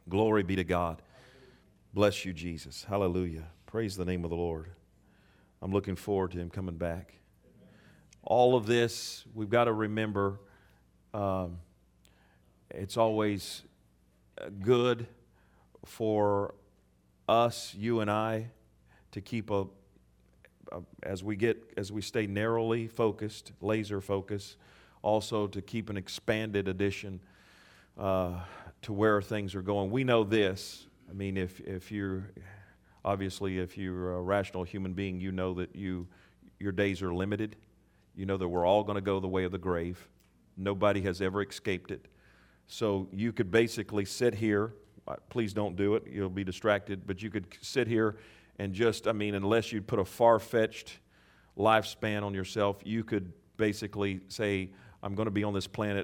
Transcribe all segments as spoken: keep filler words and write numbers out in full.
Glory be to God. Bless you, Jesus. Hallelujah. Praise the name of the Lord. I'm looking forward to Him coming back. All of this, we've got to remember, um, it's always good for us, you and I, to keep a, a as we get, as we stay narrowly focused, laser focused, also to keep an expanded edition uh, to where things are going. We know this. I mean, if if you're obviously if you're a rational human being, you know that you your days are limited. You know that we're all going to go the way of the grave. Nobody has ever escaped it. So you could basically sit here. Please don't do it. You'll be distracted. But you could sit here and just, I mean, unless you put a far-fetched lifespan on yourself, you could basically say, I'm going to be on this planet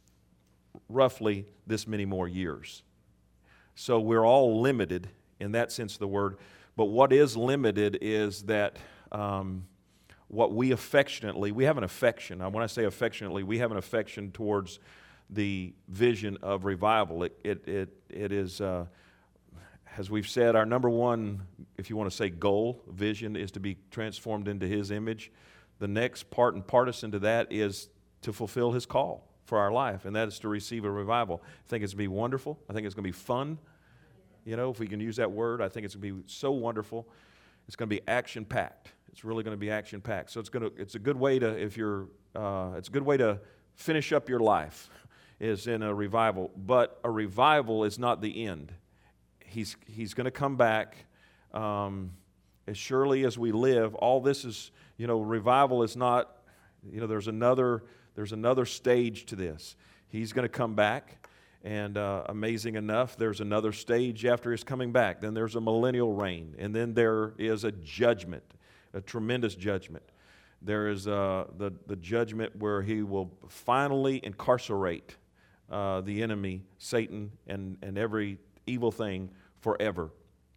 roughly this many more years. So we're all limited in that sense of the word. But what is limited is that um, what we affectionately, we have an affection. When I say affectionately, we have an affection towards the vision of revival. It it it, it is, uh, as we've said, our number one, if you want to say goal, vision, is to be transformed into His image. The next part and partisan to that is to fulfill His call for our life, and that is to receive a revival. I think it's going to be wonderful. I think it's going to be fun. You know, if we can use that word, I think it's going to be so wonderful. It's going to be action-packed. It's really going to be action-packed. So it's going to, it's a good way to, if you're, uh, it's a good way to finish up your life, is in a revival. But a revival is not the end. He's He's going to come back um, as surely as we live. All this is, you know, revival is not, you know, there's another, there's another stage to this. He's going to come back. And uh, amazing enough, there's another stage after His coming back. Then there's a millennial reign. And then there is a judgment, a tremendous judgment. There is uh, the, the judgment where He will finally incarcerate uh, the enemy, Satan, and, and every evil thing forever.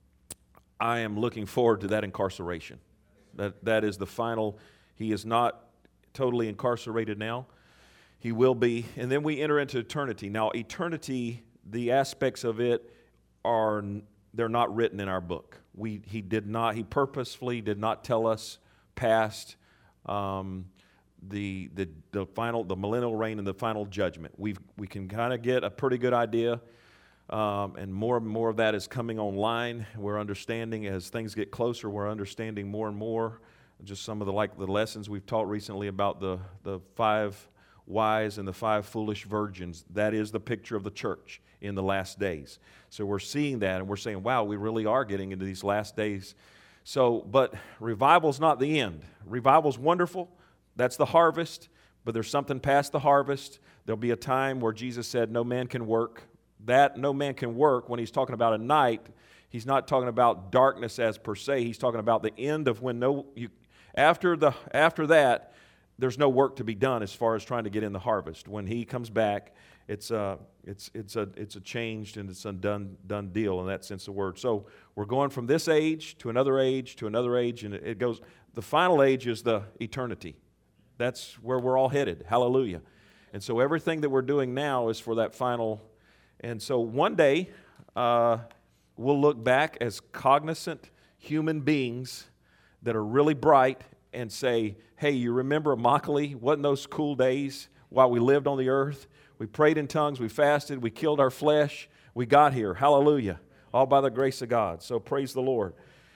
I am looking forward to that incarceration. That That is the final. He is not totally incarcerated now. He will be. And then we enter into eternity. Now, eternity, the aspects of it are, they're not written in our book. We, he did not, he purposefully did not tell us past um, the, the, the final, the millennial reign and the final judgment. We've, we can kind of get a pretty good idea, um, and more and more of that is coming online. We're understanding as things get closer, we're understanding more and more just some of the, like the lessons we've taught recently about the, the five wise and the five foolish virgins. That is the picture of the church in the last days. So we're seeing that and we're saying, wow, we really are getting into these last days. So, but revival's not the end. Revival's wonderful. That's the harvest, but there's something past the harvest. There'll be a time where Jesus said no man can work. That no man can work, when He's talking about a night, He's not talking about darkness as per se. He's talking about the end of when no, you, after the after that, there's no work to be done as far as trying to get in the harvest. When He comes back, it's a, it's, it's a, it's a changed and it's a done, done deal in that sense of the word. So we're going from this age to another age to another age, and it goes, the final age is the eternity. That's where we're all headed. Hallelujah. And so everything that we're doing now is for that final. And so one day, uh, we'll look back as cognizant human beings that are really bright and say, hey, you remember Immokalee? Wasn't those cool days while we lived on the earth? We prayed in tongues, we fasted, we killed our flesh, we got here. Hallelujah. All by the grace of God. So praise the Lord.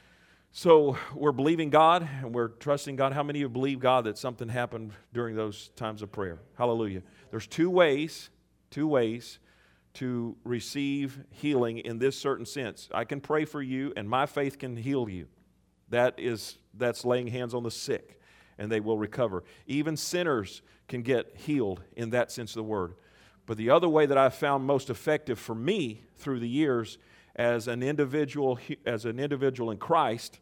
So we're believing God and we're trusting God. How many of you believe, God, that something happened during those times of prayer? Hallelujah. There's two ways, two ways to receive healing in this certain sense. I can pray for you and my faith can heal you. That is, that's laying hands on the sick, and they will recover. Even sinners can get healed in that sense of the word. But the other way that I've found most effective for me through the years as an individual, as an individual in Christ,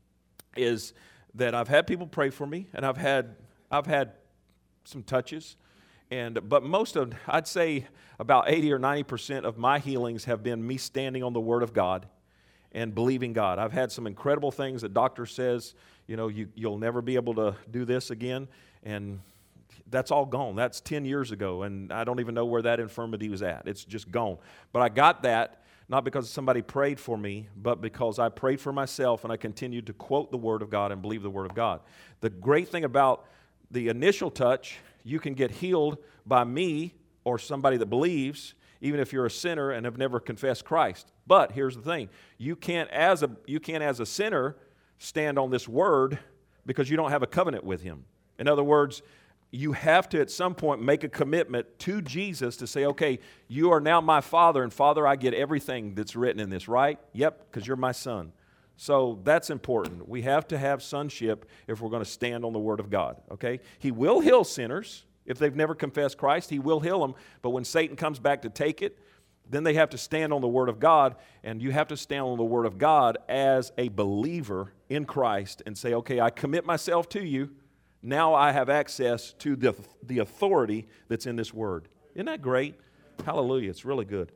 is that I've had people pray for me, and I've had I've had some touches, and but most of, I'd say about eighty or ninety percent of my healings have been me standing on the Word of God and believing God. I've had some incredible things that doctor says, you know, you, you'll never be able to do this again, and that's all gone. That's ten years ago, and I don't even know where that infirmity was at. It's just gone. But I got that not because somebody prayed for me, but because I prayed for myself and I continued to quote the Word of God and believe the Word of God. The great thing about the initial touch, you can get healed by me or somebody that believes, even if you're a sinner and have never confessed Christ. But here's the thing, you can't as a, you can't as a sinner stand on this Word because you don't have a covenant with Him. In other words, you have to at some point make a commitment to Jesus to say, okay, you are now my Father, and Father, I get everything that's written in this, right? Yep, because you're my son. So that's important. We have to have sonship if we're going to stand on the Word of God, okay? He will heal sinners. If they've never confessed Christ, He will heal them. But when Satan comes back to take it, then they have to stand on the Word of God, and you have to stand on the Word of God as a believer in Christ and say, okay, I commit myself to you. Now I have access to the, the authority that's in this Word. Isn't that great? Hallelujah. It's really good.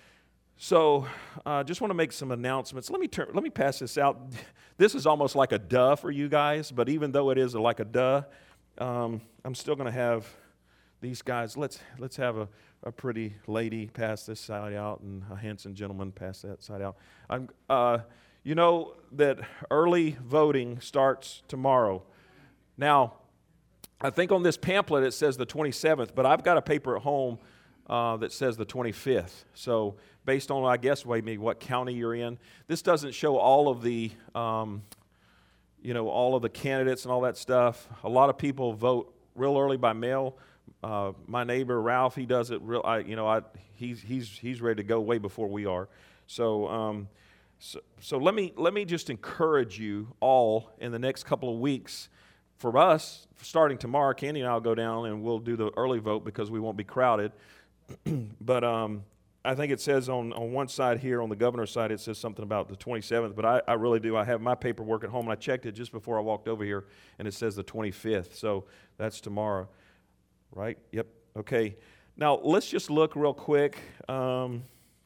So I uh, just want to make some announcements. Let me turn, let me pass this out. This is almost like a duh for you guys, but even though it is like a duh, um, I'm still going to have these guys. Let's let's have a, a pretty lady pass this side out and a handsome gentleman pass that side out. I'm, uh, you know that early voting starts tomorrow. Now, I think on this pamphlet it says the twenty-seventh, but I've got a paper at home uh, that says the twenty-fifth. So based on, I guess, maybe what county you're in, this doesn't show all of the, um, you know, all of the candidates and all that stuff. A lot of people vote real early by mail. Uh, my neighbor Ralph, he does it real. I, you know, I he's he's he's ready to go way before we are. So. Um, so, so let me let me just encourage you all in the next couple of weeks. For us, starting tomorrow, Candy and I will go down and we'll do the early vote because we won't be crowded. But um, I think it says on, on one side here, on the governor's side, it says something about the twenty-seventh. But I, I really do. I have my paperwork at home, and I checked it just before I walked over here, and it says the twenty-fifth. So that's tomorrow, right? Yep. Okay. Now, let's just look real quick. Um,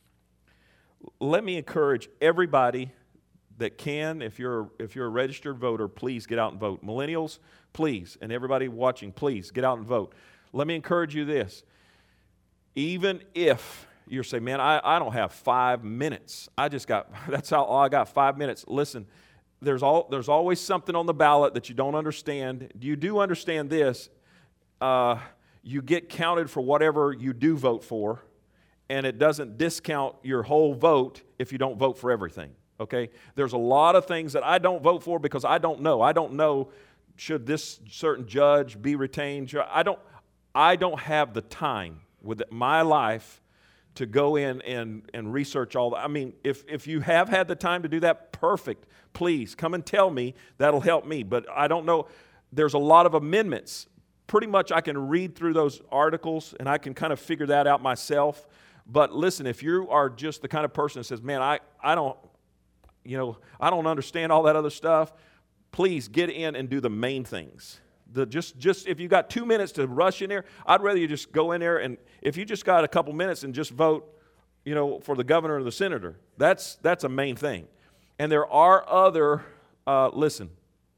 let me encourage everybody that can, if you're if you're a registered voter, please get out and vote. Millennials, please, and everybody watching, please get out and vote. Let me encourage you this. Even if you're saying, man, I, I don't have five minutes. I just got, that's how all I got, five minutes. Listen, there's all there's always something on the ballot that you don't understand. You do understand this. Uh, you get counted for whatever you do vote for, and it doesn't discount your whole vote if you don't vote for everything. Okay, there's a lot of things that I don't vote for because I don't know. I don't know should this certain judge be retained. I don't. I don't have the time with my life to go in and, and research all that. I mean, if if you have had the time to do that, perfect. Please come and tell me. That'll help me. But I don't know. There's a lot of amendments. Pretty much, I can read through those articles and I can kind of figure that out myself. But listen, if you are just the kind of person that says, "Man, I I don't." You know, I don't understand all that other stuff. Please get in and do the main things. The just, just if you got two minutes to rush in there, I'd rather you just go in there and if you just got a couple minutes and just vote, you know, for the governor or the senator. That's that's a main thing. And there are other. Uh, listen,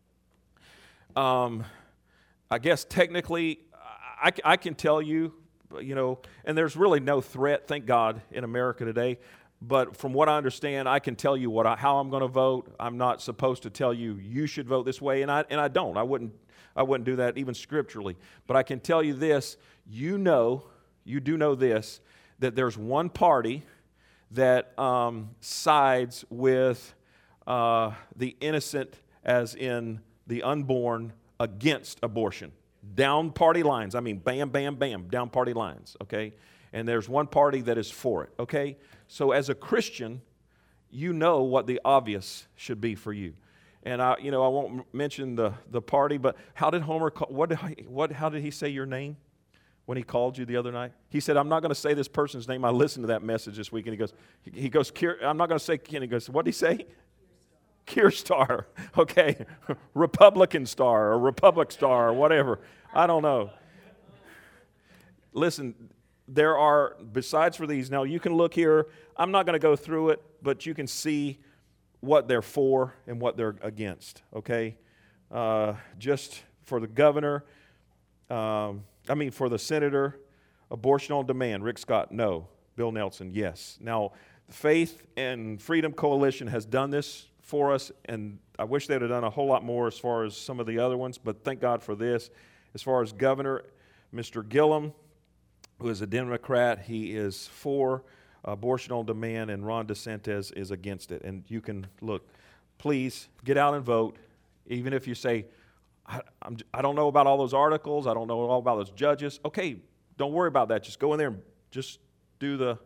um, I guess technically, I, I can tell you, you know, and there's really no threat, thank God, in America today. But from what I understand, I can tell you what I, how I'm going to vote. I'm not supposed to tell you you should vote this way, and I and I don't. I wouldn't I wouldn't do that even scripturally. But I can tell you this: you know, you do know this, that there's one party that um, sides with uh, the innocent, as in the unborn, against abortion. Down party lines. I mean, bam, bam, bam, down party lines. Okay, and there's one party that is for it. Okay. So as a Christian, you know what the obvious should be for you. And I, you know, I won't mention the, the party, but how did Homer call, what did he, what how did he say your name when he called you the other night? He said, "I'm not going to say this person's name." I listened to that message this week, and he goes, he, he goes, "I'm not going to say." And he goes, "What did he say?" Keir Star. Okay, Republican Star or Republic Star or whatever. I don't know. Listen. There are, besides for these, now you can look here, I'm not going to go through it, but you can see what they're for and what they're against, okay? Uh, just for the governor, um, I mean for the senator, abortion on demand, Rick Scott, no. Bill Nelson, yes. Now, Faith and Freedom Coalition has done this for us, and I wish they'd have done a whole lot more as far as some of the other ones, but thank God for this. As far as Governor, Mister Gillum, who is a Democrat, he is for abortion on demand, and Ron DeSantis is against it. And you can look, please get out and vote, even if you say, I, I'm, I don't know about all those articles, I don't know all about those judges. Okay, don't worry about that. Just go in there and just do the,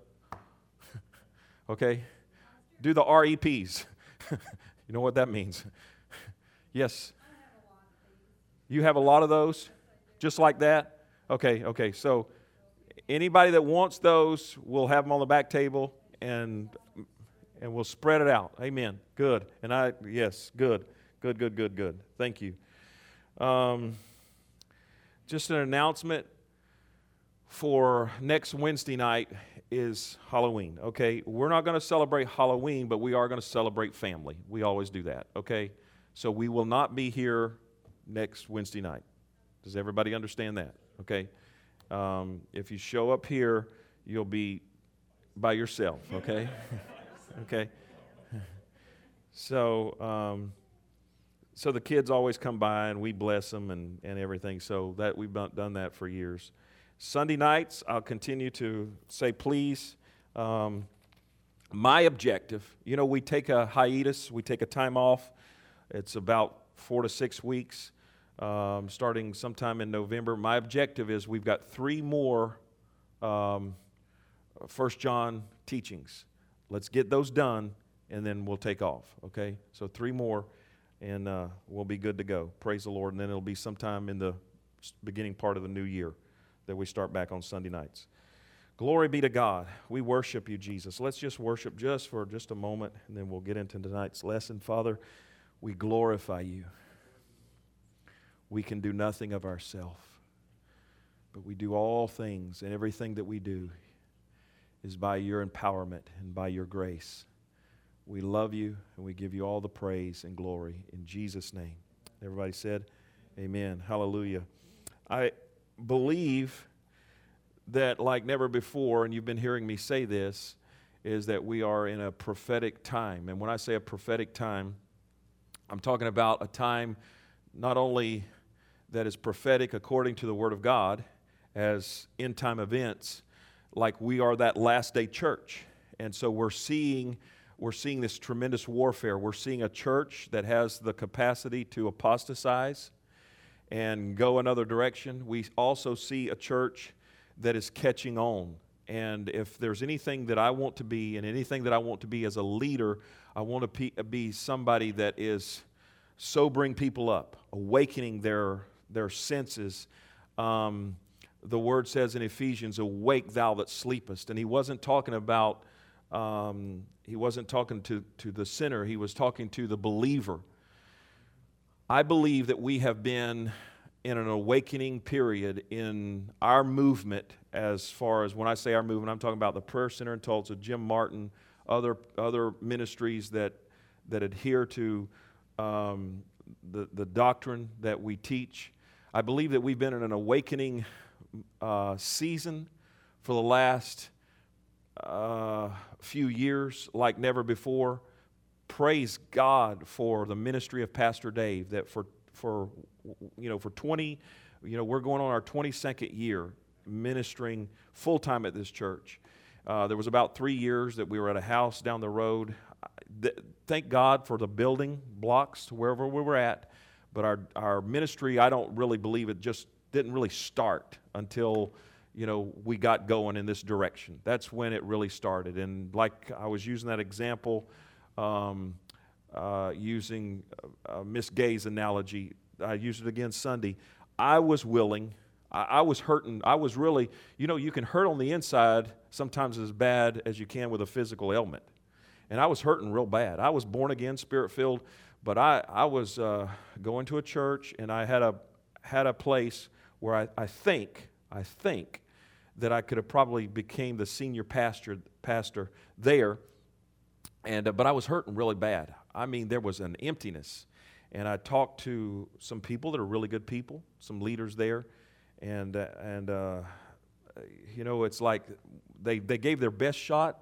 okay, do the R E Ps. You know what that means? Yes. You have a lot of those? Just like that? Okay, okay. So anybody that wants those, we'll have them on the back table, and and we'll spread it out. Amen. Good. And I, yes, good. Good, good, good, good. Thank you. Um, just an announcement for next Wednesday night is Halloween, okay? We're not going to celebrate Halloween, but we are going to celebrate family. We always do that, okay? So we will not be here next Wednesday night. Does everybody understand that, okay? Um, if you show up here, you'll be by yourself, okay? Okay? So, um, so the kids always come by, and we bless them and, and everything, so that we've done that for years. Sunday nights, I'll continue to say please. Um, my objective, you know, we take a hiatus, we take a time off. It's about four to six weeks, um, starting sometime in November. My objective is we've got three more um, First John teachings. Let's get those done, and then we'll take off, okay? So three more, and uh, we'll be good to go. Praise the Lord, and then it'll be sometime in the beginning part of the new year that we start back on Sunday nights. Glory be to God. We worship you, Jesus. Let's just worship just for just a moment, and then we'll get into tonight's lesson. Father, we glorify you. We can do nothing of ourselves, but we do all things, and everything that we do is by your empowerment and by your grace. We love you, and we give you all the praise and glory in Jesus' name. Everybody said, amen. Hallelujah. I believe that like never before, and you've been hearing me say this, is that we are in a prophetic time. And when I say a prophetic time, I'm talking about a time not only that is prophetic according to the Word of God as end-time events, like we are that last day church. And so we're seeing we're seeing this tremendous warfare. We're seeing a church that has the capacity to apostatize and go another direction. We also see a church that is catching on. And if there's anything that I want to be, and anything that I want to be as a leader, I want to be somebody that is sobering people up, awakening their, their senses. Um, the word says in Ephesians, awake thou that sleepest. And he wasn't talking about, um, he wasn't talking to, to the sinner, he was talking to the believer. I believe that we have been in an awakening period in our movement. As far as when I say our movement, I'm talking about the Prayer Center in Tulsa, Jim Martin, other other ministries that that adhere to um, the, the doctrine that we teach. I believe that we've been in an awakening uh, season for the last uh, few years like never before. Praise God for the ministry of Pastor Dave, that for, for you know, for twenty, you know, we're going on our twenty-second year ministering full-time at this church. Uh, there was about three years that we were at a house down the road. Th- thank God for the building blocks to wherever we were at, but our, our ministry, I don't really believe it just didn't really start until, you know, we got going in this direction. That's when it really started. And like I was using that example, Um, uh, using uh, Miss Gay's analogy, I used it again Sunday. I was willing, I, I was hurting, I was really, you know, you can hurt on the inside sometimes as bad as you can with a physical ailment. And I was hurting real bad. I was born again, spirit-filled, but I, I was uh, going to a church, and I had a had a place where I, I think, I think that I could have probably became the senior pastor pastor there. And uh, but I was hurting really bad. I mean, there was an emptiness. And I talked to some people that are really good people, some leaders there, and uh, and uh, you know, it's like they they gave their best shot,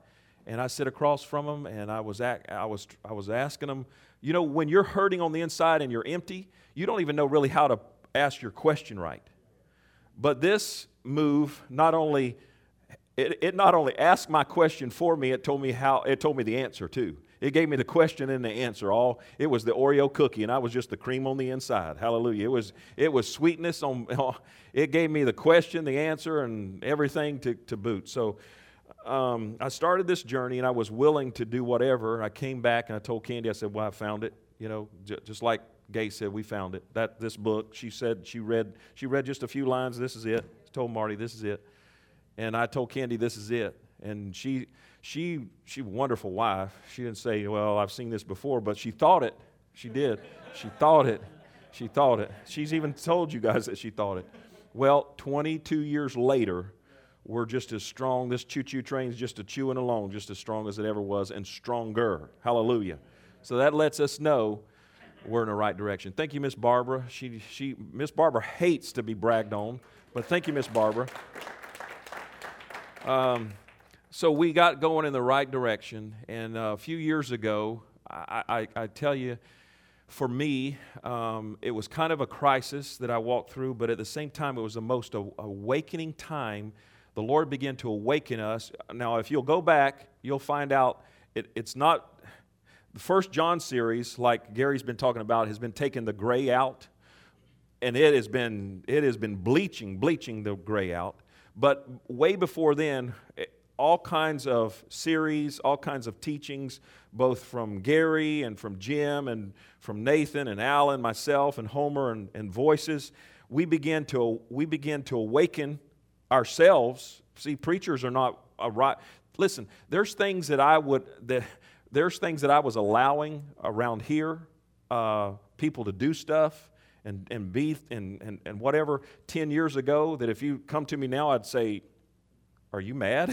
and I sit across from them, and I was at, I was I was asking them, you know, when you're hurting on the inside and you're empty, you don't even know really how to ask your question right. But this move not only it, it not only asked my question for me, it told me how it told me the answer too. It gave me the question and the answer. All it was the Oreo cookie, and I was just the cream on the inside. Hallelujah! It was it was sweetness on. It gave me the question, the answer, and everything to to boot. So um, I started this journey, and I was willing to do whatever. I came back and I told Candy, I said, "Well, I found it." You know, j- just like Gay said, we found it. That this book. She said she read she read just a few lines. This is it. I told Marty, this is it, and I told Candy, this is it, and she. She, she, wonderful wife. She didn't say, well, I've seen this before, but she thought it. She did. She thought it. She thought it. She's even told you guys that she thought it. Well, twenty-two years later, we're just as strong. This choo-choo train's just a chewing along, just as strong as it ever was, and stronger. Hallelujah. So that lets us know we're in the right direction. Thank you, Miss Barbara. She, she, Miss Barbara hates to be bragged on, but thank you, Miss Barbara. Um, So we got going in the right direction, and uh, a few years ago, I, I, I tell you, for me, um, it was kind of a crisis that I walked through, but at the same time, it was the most a- awakening time. The Lord began to awaken us. Now, if you'll go back, you'll find out it, it's not, the First John series, like Gary's been talking about, has been taking the gray out, and it has been, it has been bleaching, bleaching the gray out. But way before then, it, all kinds of series, all kinds of teachings, both from Gary and from Jim and from Nathan and Alan, myself and Homer and, and Voices. We begin to we begin to awaken ourselves. See, preachers are not a right. Listen, there's things that I would that there's things that I was allowing around here, uh, people to do stuff and and be and, and and whatever ten years ago. That if you come to me now, I'd say, are you mad?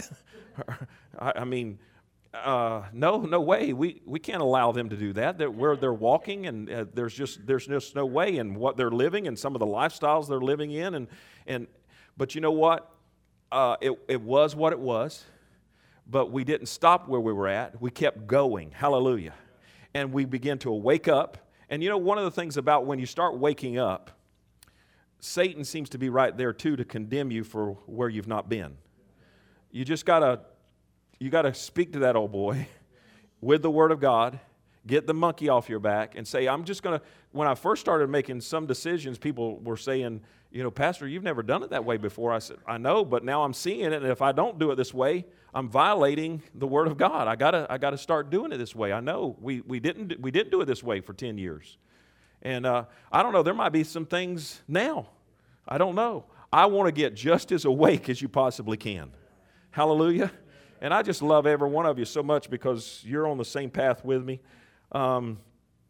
I mean, uh, no, no way. We we can't allow them to do that. They're, where they're walking, and uh, there's just there's just no way in what they're living and some of the lifestyles they're living in. And and but you know what? Uh, it it was what it was. But we didn't stop where we were at. We kept going. Hallelujah. And we began to wake up. And you know, one of the things about when you start waking up, Satan seems to be right there too to condemn you for where you've not been. You just gotta, you gotta speak to that old boy with the Word of God, get the monkey off your back, and say, I'm just gonna. When I first started making some decisions, people were saying, you know, Pastor, you've never done it that way before. I said, I know, but now I'm seeing it, and if I don't do it this way, I'm violating the Word of God. I gotta, I gotta start doing it this way. I know we we didn't we didn't do it this way for ten years, and uh, I don't know. There might be some things now. I don't know. I want to get just as awake as you possibly can. Hallelujah. And I just love every one of you so much because you're on the same path with me. Um,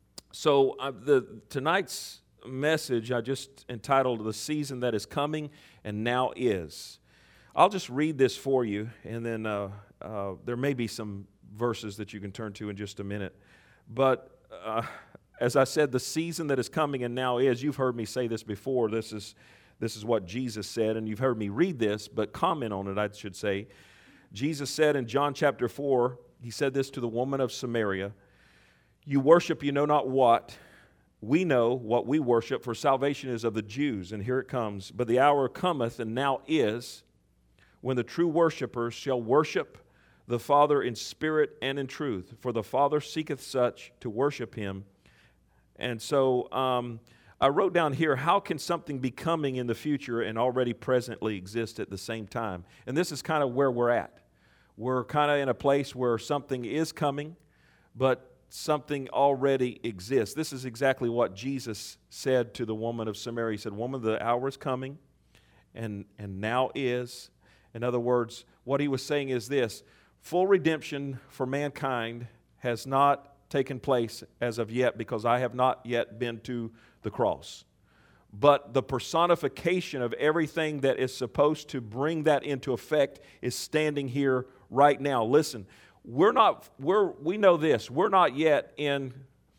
so uh, the tonight's message I just entitled The Season That Is Coming and Now Is. I'll just read this for you, and then uh, uh, there may be some verses that you can turn to in just a minute. But uh, as I said, the season that is coming and now is, you've heard me say this before. This is This is what Jesus said, and you've heard me read this, but comment on it, I should say. Jesus said in John chapter four, he said this to the woman of Samaria, you worship you know not what. We know what we worship, for salvation is of the Jews. And here it comes. But the hour cometh, and now is, when the true worshipers shall worship the Father in spirit and in truth. For the Father seeketh such to worship him. And so, um... I wrote down here, how can something be coming in the future and already presently exist at the same time? And this is kind of where we're at. We're kind of in a place where something is coming, but something already exists. This is exactly what Jesus said to the woman of Samaria. He said, woman, the hour is coming, and, and now is. In other words, what he was saying is this, full redemption for mankind has not taken place as of yet because I have not yet been to the cross. But the personification of everything that is supposed to bring that into effect is standing here right now. Listen, we're not, we're, we know this, we're not yet in,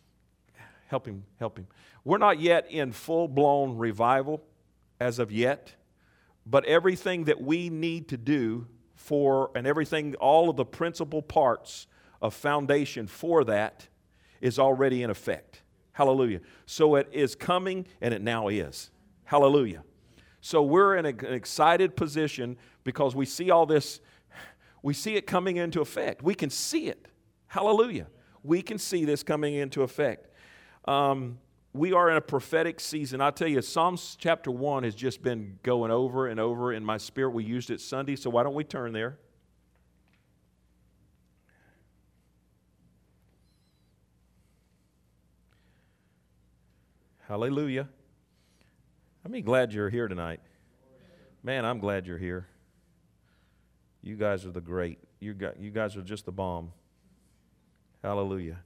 help him, help him. We're not yet in full-blown revival as of yet, but everything that we need to do for, and everything, all of the principal parts of foundation for that is already in effect. Hallelujah. So it is coming, and it now is. Hallelujah. So we're in a, an excited position because we see all this, we see it coming into effect. We can see it. Hallelujah. We can see this coming into effect. Um, we are in a prophetic season. I tell you, Psalms chapter one has just been going over and over in my spirit. We used it Sunday, so why don't we turn there? Hallelujah. I'm glad you're here tonight. Man, I'm glad you're here. You guys are the great. You got, you guys are just the bomb. Hallelujah.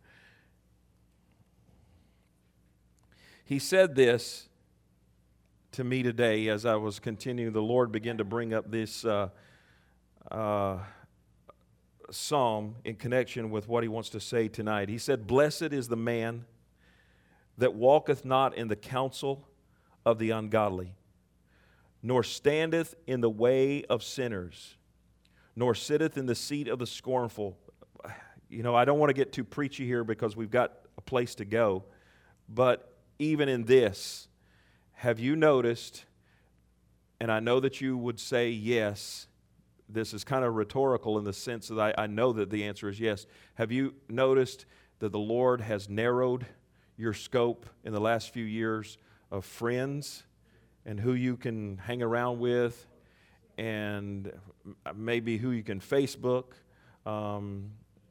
He said this to me today as I was continuing. The Lord began to bring up this uh, uh, psalm in connection with what He wants to say tonight. He said, "Blessed is the man that walketh not in the counsel of the ungodly, nor standeth in the way of sinners, nor sitteth in the seat of the scornful." You know, I don't want to get too preachy here because we've got a place to go, but even in this, have you noticed, and I know that you would say yes, this is kind of rhetorical in the sense that I, I know that the answer is yes. Have you noticed that the Lord has narrowed your scope in the last few years of friends and who you can hang around with, and maybe who you can Facebook? Um,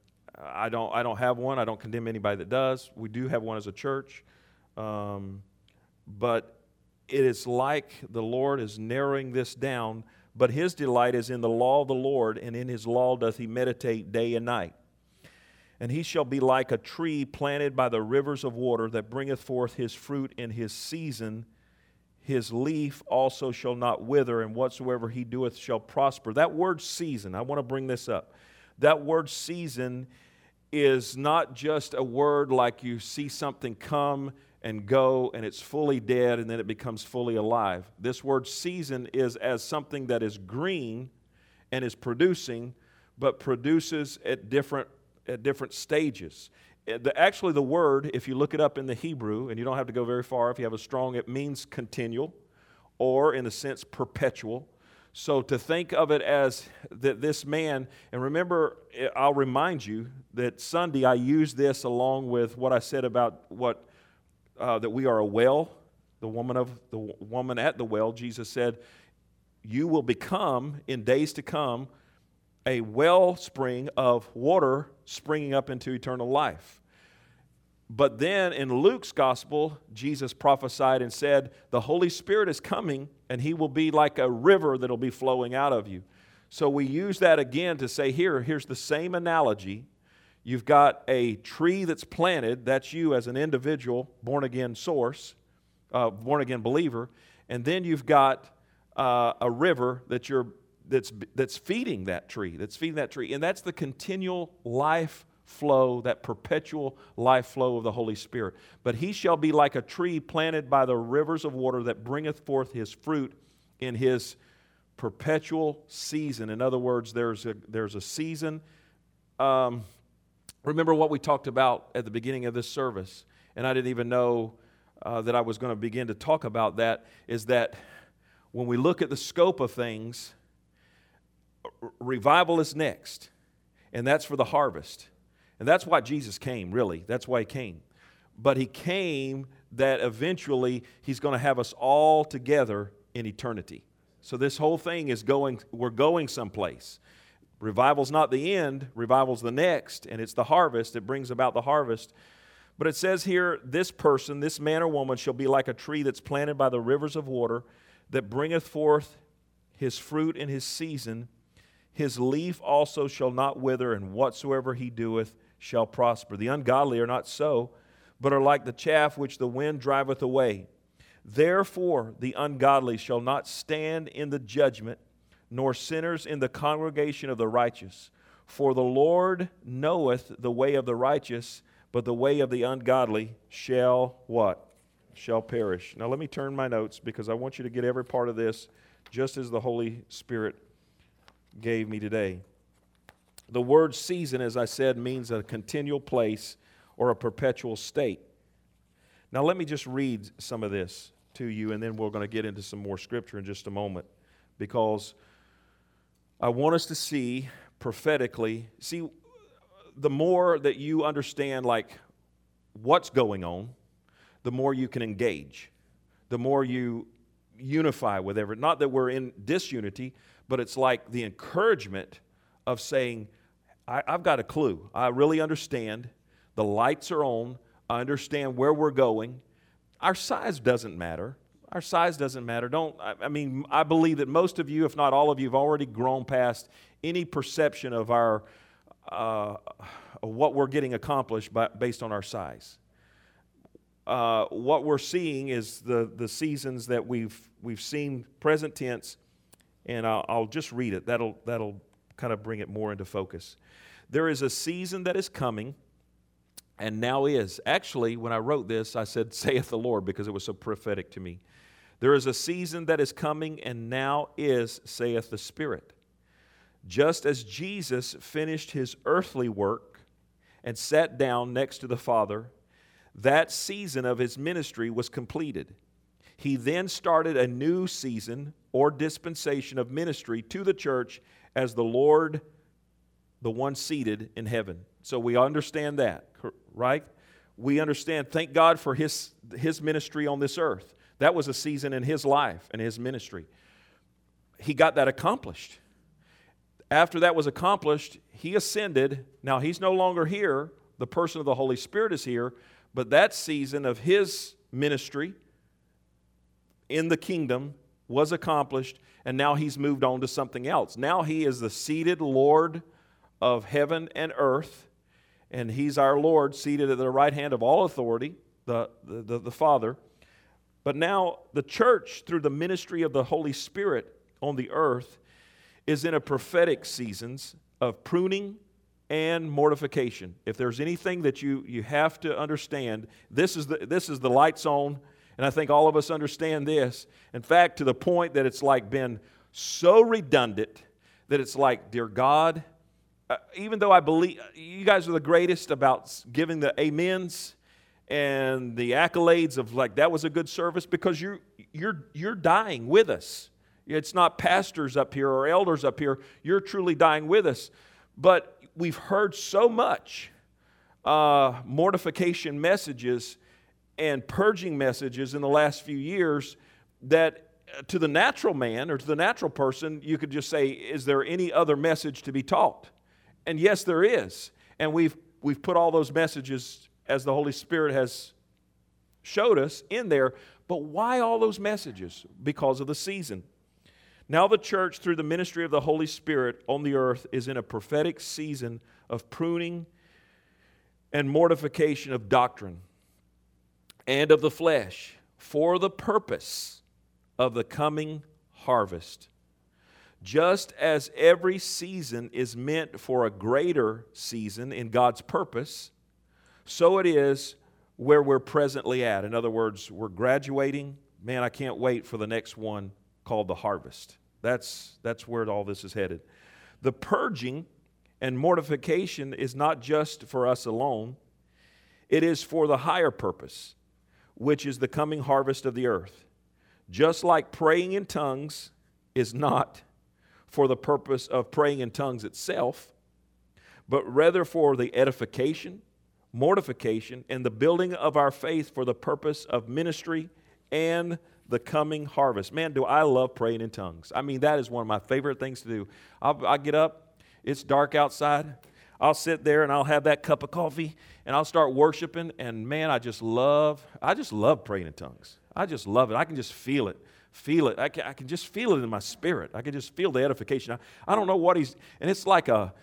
I don't. I don't have one. I don't condemn anybody that does. We do have one as a church, um, but it is like the Lord is narrowing this down. But His delight is in the law of the Lord, and in His law doth He meditate day and night. And he shall be like a tree planted by the rivers of water, that bringeth forth his fruit in his season. His leaf also shall not wither, and whatsoever he doeth shall prosper. That word season, I want to bring this up. That word season is not just a word like you see something come and go and it's fully dead and then it becomes fully alive. This word season is as something that is green and is producing, but produces at different at different stages. The, actually, the word, if you look it up in the Hebrew, and you don't have to go very far if you have a strong, it means continual, or in a sense perpetual. So to think of it as that this man, and remember, I'll remind you that Sunday I used this along with what I said about what uh, that we are a well. The woman of the woman at the well, Jesus said, "You will become in days to come a wellspring of water springing up into eternal life." But then in Luke's gospel, Jesus prophesied and said, the Holy Spirit is coming, and He will be like a river that will be flowing out of you. So we use that again to say, here, here's the same analogy. You've got a tree that's planted, that's you as an individual, born-again source, uh, born-again believer, and then you've got uh, a river that you're That's, that's feeding that tree, that's feeding that tree. And that's the continual life flow, that perpetual life flow of the Holy Spirit. But he shall be like a tree planted by the rivers of water, that bringeth forth his fruit in his perpetual season. In other words, there's a, there's a season. Um, remember what we talked about at the beginning of this service, and I didn't even know uh, that I was going to begin to talk about that, is that when we look at the scope of things, revival is next, and that's for the harvest. And that's why Jesus came, really. That's why He came. But He came that eventually He's going to have us all together in eternity. So this whole thing is going, we're going someplace. Revival's not the end, revival's the next, and it's the harvest. It brings about the harvest. But it says here, this person, this man or woman, shall be like a tree that's planted by the rivers of water, that bringeth forth his fruit in his season. His leaf also shall not wither, and whatsoever he doeth shall prosper. The ungodly are not so, but are like the chaff which the wind driveth away. Therefore the ungodly shall not stand in the judgment, nor sinners in the congregation of the righteous. For the Lord knoweth the way of the righteous, but the way of the ungodly shall what? Shall perish. Now let me turn my notes, because I want you to get every part of this just as the Holy Spirit gave me today. The word season, as I said, means a continual place or a perpetual state. Now let me just read some of this to you, and then we're going to get into some more scripture in just a moment, because I want us to see prophetically, see, the more that you understand like what's going on, the more you can engage, the more you unify with everything. Not that we're in disunity, but it's like the encouragement of saying, I, I've got a clue. I really understand. The lights are on. I understand where we're going. Our size doesn't matter. Our size doesn't matter. Don't, I, I mean, I believe that most of you, if not all of you, have already grown past any perception of our, uh, of what we're getting accomplished by, based on our size. Uh, what we're seeing is the, the seasons that we've we've seen present tense, and I'll, I'll just read it. That'll that'll kind of bring it more into focus. There is a season that is coming, and now is. Actually, when I wrote this, I said, saith the Lord, because it was so prophetic to me. There is a season that is coming, and now is, saith the Spirit. Just as Jesus finished his earthly work and sat down next to the Father, that season of his ministry was completed. He then started a new season or dispensation of ministry to the church as the Lord, the one seated in heaven. So we understand that, right? We understand, thank God for his, his ministry on this earth. That was a season in his life and his ministry. He got that accomplished. After that was accomplished, he ascended. Now he's no longer here. The person of the Holy Spirit is here. But that season of his ministry in the kingdom was accomplished, and now he's moved on to something else. Now he is the seated Lord of heaven and earth, and he's our Lord seated at the right hand of all authority, the, the, the, the Father. But now the church, through the ministry of the Holy Spirit on the earth, is in a prophetic seasons of pruning and mortification. If there's anything that you, you have to understand, this is the this is the lights on, and I think all of us understand this. In fact, to the point that it's like been so redundant that it's like, dear God, uh, even though I believe you guys are the greatest about giving the amens and the accolades of like that was a good service, because you're you're you're dying with us. It's not pastors up here or elders up here. You're truly dying with us. But we've heard so much uh, mortification messages and purging messages in the last few years that to the natural man or to the natural person, you could just say, is there any other message to be taught? And yes, there is. And we've we've put all those messages as the Holy Spirit has showed us in there. But why all those messages? Because of the season. Now the church, through the ministry of the Holy Spirit on the earth, is in a prophetic season of pruning and mortification of doctrine and of the flesh for the purpose of the coming harvest. Just as every season is meant for a greater season in God's purpose, so it is where we're presently at. In other words, we're graduating. Man, I can't wait for the next one called the harvest. That's, that's where all this is headed. The purging and mortification is not just for us alone. It is for the higher purpose, which is the coming harvest of the earth. Just like praying in tongues is not for the purpose of praying in tongues itself, but rather for the edification, mortification, and the building of our faith for the purpose of ministry and the coming harvest. Man, do I love praying in tongues. I mean, that is one of my favorite things to do. I'll, I'll get up, it's dark outside, I'll sit there and I'll have that cup of coffee and I'll start worshiping, and man, I just love, I just love praying in tongues. I just love it. I can just feel it, feel it. I can, I can just feel it in my spirit. I can just feel the edification. I, I don't know what he's, and it's like a,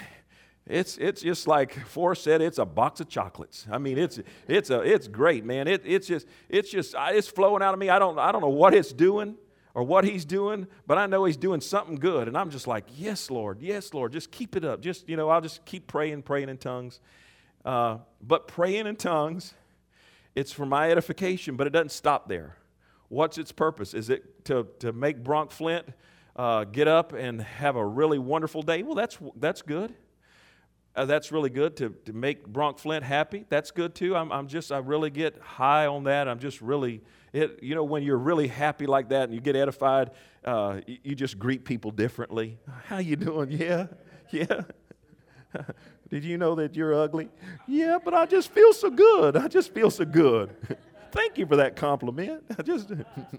It's it's just like Forrest said. It's a box of chocolates. I mean, it's it's a it's great, man. It it's just it's just it's flowing out of me. I don't I don't know what it's doing or what he's doing, but I know he's doing something good, and I'm just like, yes, Lord, yes, Lord, just keep it up. Just you know, I'll just keep praying, praying in tongues. Uh, but praying in tongues, it's for my edification, but it doesn't stop there. What's its purpose? Is it to to make Bronk Flint uh, get up and have a really wonderful day. Well, that's that's good. Uh, that's really good to, to make Bronk Flint happy. That's good too. I'm, I'm just, I really get high on that. I'm just really, it, you know, when you're really happy like that and you get edified, uh, you, you just greet people differently. How you doing? Yeah, yeah. Did you know that you're ugly? Yeah, but I just feel so good. I just feel so good. Thank you for that compliment. I just,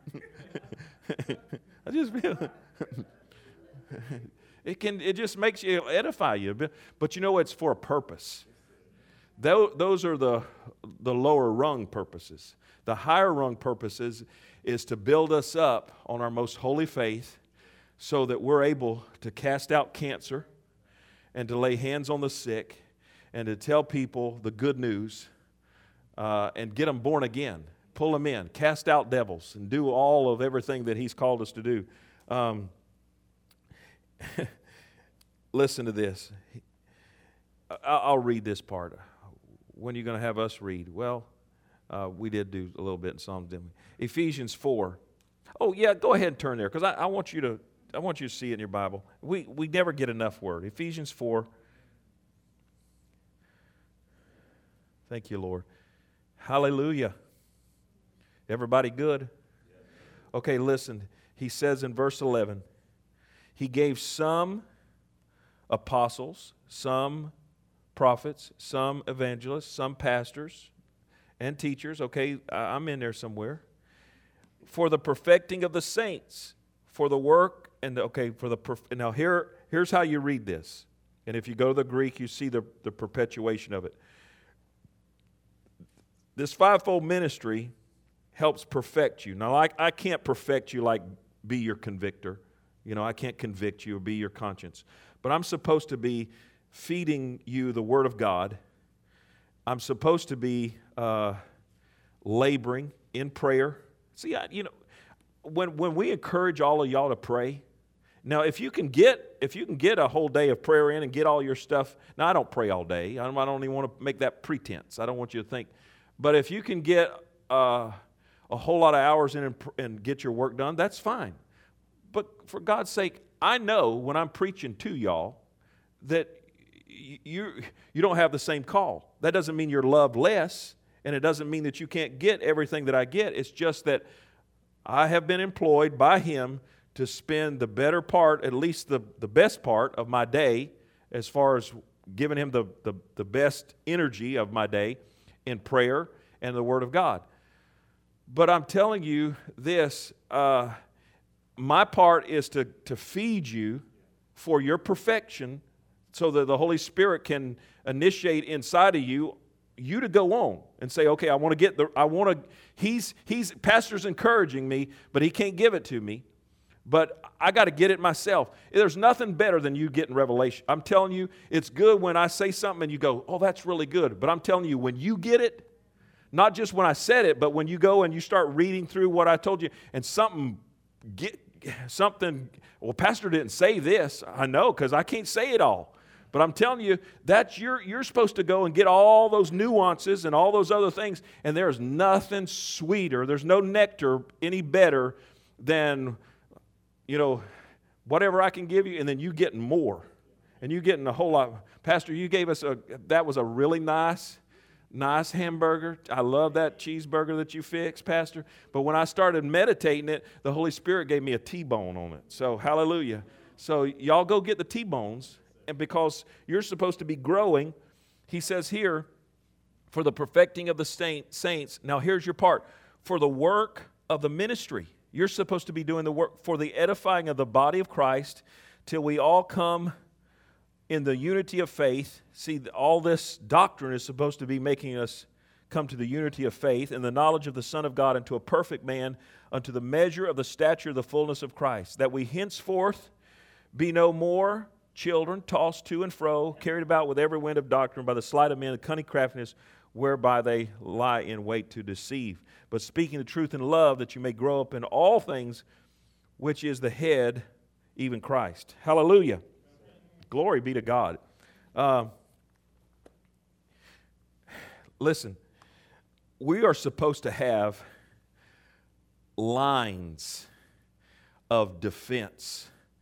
I just feel. It can. It just makes you edify you. But you know, it's for a purpose. Those are the the lower rung purposes. The higher rung purposes is to build us up on our most holy faith, so that we're able to cast out cancer, and to lay hands on the sick, and to tell people the good news, uh, and get them born again, pull them in, cast out devils, and do all of everything that He's called us to do. Um, Listen to this. I'll read this part. When are you going to have us read? Well, uh, we did do a little bit in Psalms, didn't we? Ephesians four. Oh yeah, go ahead and turn there, because I, I want you to. I want you to see it in your Bible. We we never get enough word. Ephesians four. Thank you, Lord. Hallelujah. Everybody good? Okay, listen. He says in verse eleven. He gave some apostles, some prophets, some evangelists, some pastors and teachers. Okay, I'm in there somewhere. For the perfecting of the saints, for the work, and the, okay, for the, perf- now here, here's how you read this. And if you go to the Greek, you see the, the perpetuation of it. This fivefold ministry helps perfect you. Now, I, I can't perfect you like be your convictor. You know, I can't convict you or be your conscience. But I'm supposed to be feeding you the Word of God. I'm supposed to be uh, laboring in prayer. See, I, you know, when when we encourage all of y'all to pray, now if you can get if you can get a whole day of prayer in and get all your stuff. Now I don't pray all day. I don't, I don't even want to make that pretense. I don't want you to think. But if you can get uh, a whole lot of hours in and, and get your work done, that's fine. But for God's sake, I know when I'm preaching to y'all that you you don't have the same call. That doesn't mean you're loved less, and it doesn't mean that you can't get everything that I get. It's just that I have been employed by Him to spend the better part, at least the, the best part of my day, as far as giving Him the, the, the best energy of my day in prayer and the Word of God. But I'm telling you this, uh, my part is to, to feed you for your perfection so that the Holy Spirit can initiate inside of you, you to go on and say, okay, I want to get the, I want to, he's, he's, pastor's encouraging me, but he can't give it to me. But I got to get it myself. There's nothing better than you getting revelation. I'm telling you, it's good when I say something and you go, oh, that's really good. But I'm telling you, when you get it, not just when I said it, but when you go and you start reading through what I told you and something get, something, well, pastor didn't say this. I know, because I can't say it all. But I'm telling you, that's you're, you're supposed to go and get all those nuances and all those other things, and there's nothing sweeter. There's no nectar any better than, you know, whatever I can give you, and then you getting more. And you getting a whole lot. Pastor, you gave us a, that was a really nice Nice hamburger. I love that cheeseburger that you fixed, Pastor. But when I started meditating it, the Holy Spirit gave me a T-bone on it. So, hallelujah. So, y'all go get the T-bones. And because you're supposed to be growing, He says here, for the perfecting of the saints. Now, here's your part. For the work of the ministry. You're supposed to be doing the work for the edifying of the body of Christ till we all come in the unity of faith. See, all this doctrine is supposed to be making us come to the unity of faith and the knowledge of the Son of God unto a perfect man, unto the measure of the stature of the fullness of Christ, that we henceforth be no more children, tossed to and fro, carried about with every wind of doctrine by the sleight of men and cunning craftiness, whereby they lie in wait to deceive. But speaking the truth in love, that you may grow up in all things, which is the head, even Christ. Hallelujah. Glory be to God. Uh, listen, we are supposed to have lines of defense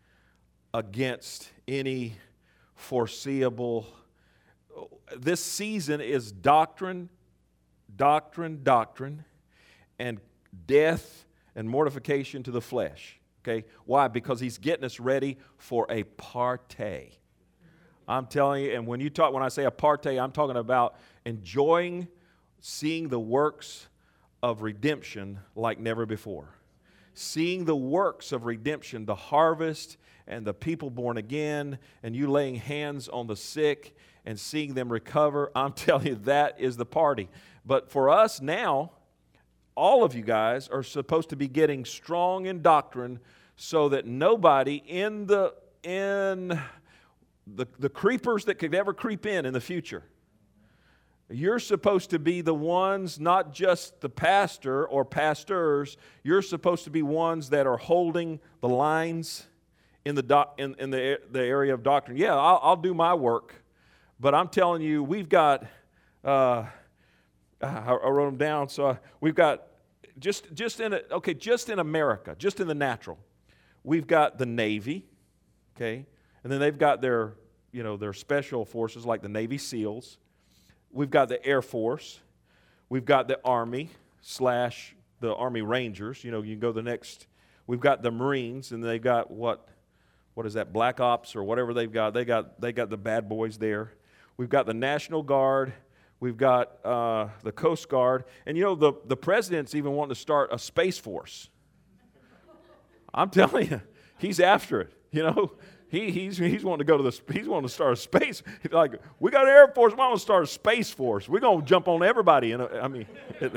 against any foreseeable. This season is doctrine, doctrine, doctrine, and death and mortification to the flesh. Okay? Why? Because he's getting us ready for a party. I'm telling you, and when you talk, when I say a party, I'm talking about enjoying seeing the works of redemption like never before. Seeing the works of redemption, the harvest and the people born again, and you laying hands on the sick and seeing them recover. I'm telling you, that is the party. But for us now, all of you guys are supposed to be getting strong in doctrine so that nobody in the in the, the creepers that could ever creep in in the future, you're supposed to be the ones, not just the pastor or pastors, you're supposed to be ones that are holding the lines in the doc, in, in the, the area of doctrine. Yeah, I'll, I'll do my work, but I'm telling you, we've got, uh, I, I wrote them down, so we've got, just, just in, a, okay, just in America, just in the natural, we've got the Navy, okay, and then they've got their, you know, their special forces like the Navy SEALs. We've got the Air Force. We've got the Army slash the Army Rangers. You know, you can go the next. We've got the Marines, and they've got what, what is that, Black Ops or whatever they've got. They got they got the bad boys there. We've got the National Guard. We've got uh, the Coast Guard. And, you know, the, the president's even wanting to start a Space Force. I'm telling you, he's after it, you know. He, he's, he's wanting to go to the, he's wanting to start a space, like, we got an Air Force, we want to start a Space Force. We're going to jump on everybody. In a, I mean,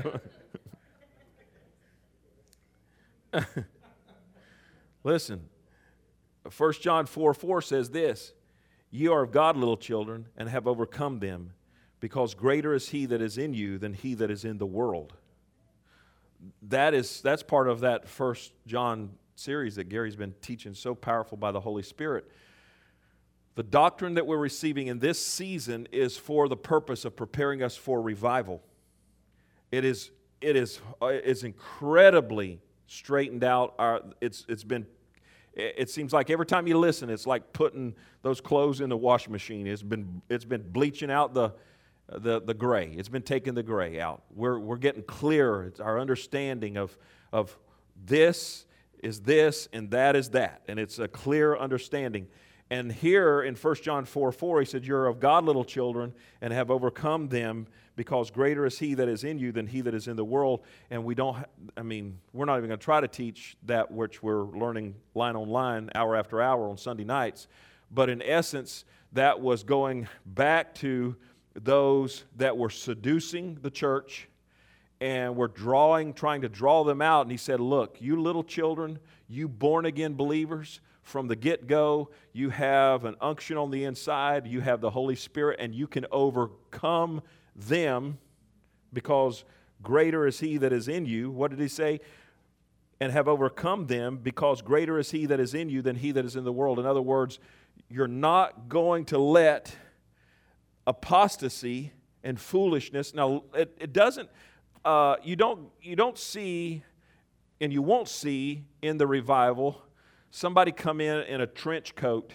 listen, First John four four says this, "Ye are of God, little children, and have overcome them, because greater is he that is in you than he that is in the world." That is, that's part of that First John series that Gary's been teaching, so powerful by the Holy Spirit. The doctrine that we're receiving in this season is for the purpose of preparing us for revival. It is, it is, it's incredibly straightened out. Our, it's, it's been, it seems like every time you listen, it's like putting those clothes in the washing machine. It's been, it's been bleaching out the, the, the gray. It's been taking the gray out. We're, we're getting clearer. It's our understanding of, of this is this and that is that. And it's a clear understanding. And here in First John four four, he said, "You're of God, little children, and have overcome them, because greater is he that is in you than he that is in the world." And we don't, I mean, we're not even going to try to teach that which we're learning line on line, hour after hour on Sunday nights. But in essence, that was going back to those that were seducing the church, and we're drawing, trying to draw them out. And he said, look, you little children, you born-again believers, from the get-go, you have an unction on the inside, you have the Holy Spirit, and you can overcome them, because greater is he that is in you. What did he say? And have overcome them, because greater is he that is in you than he that is in the world. In other words, you're not going to let apostasy and foolishness. Now, it, it doesn't... Uh, you don't you don't see, and you won't see in the revival, somebody come in in a trench coat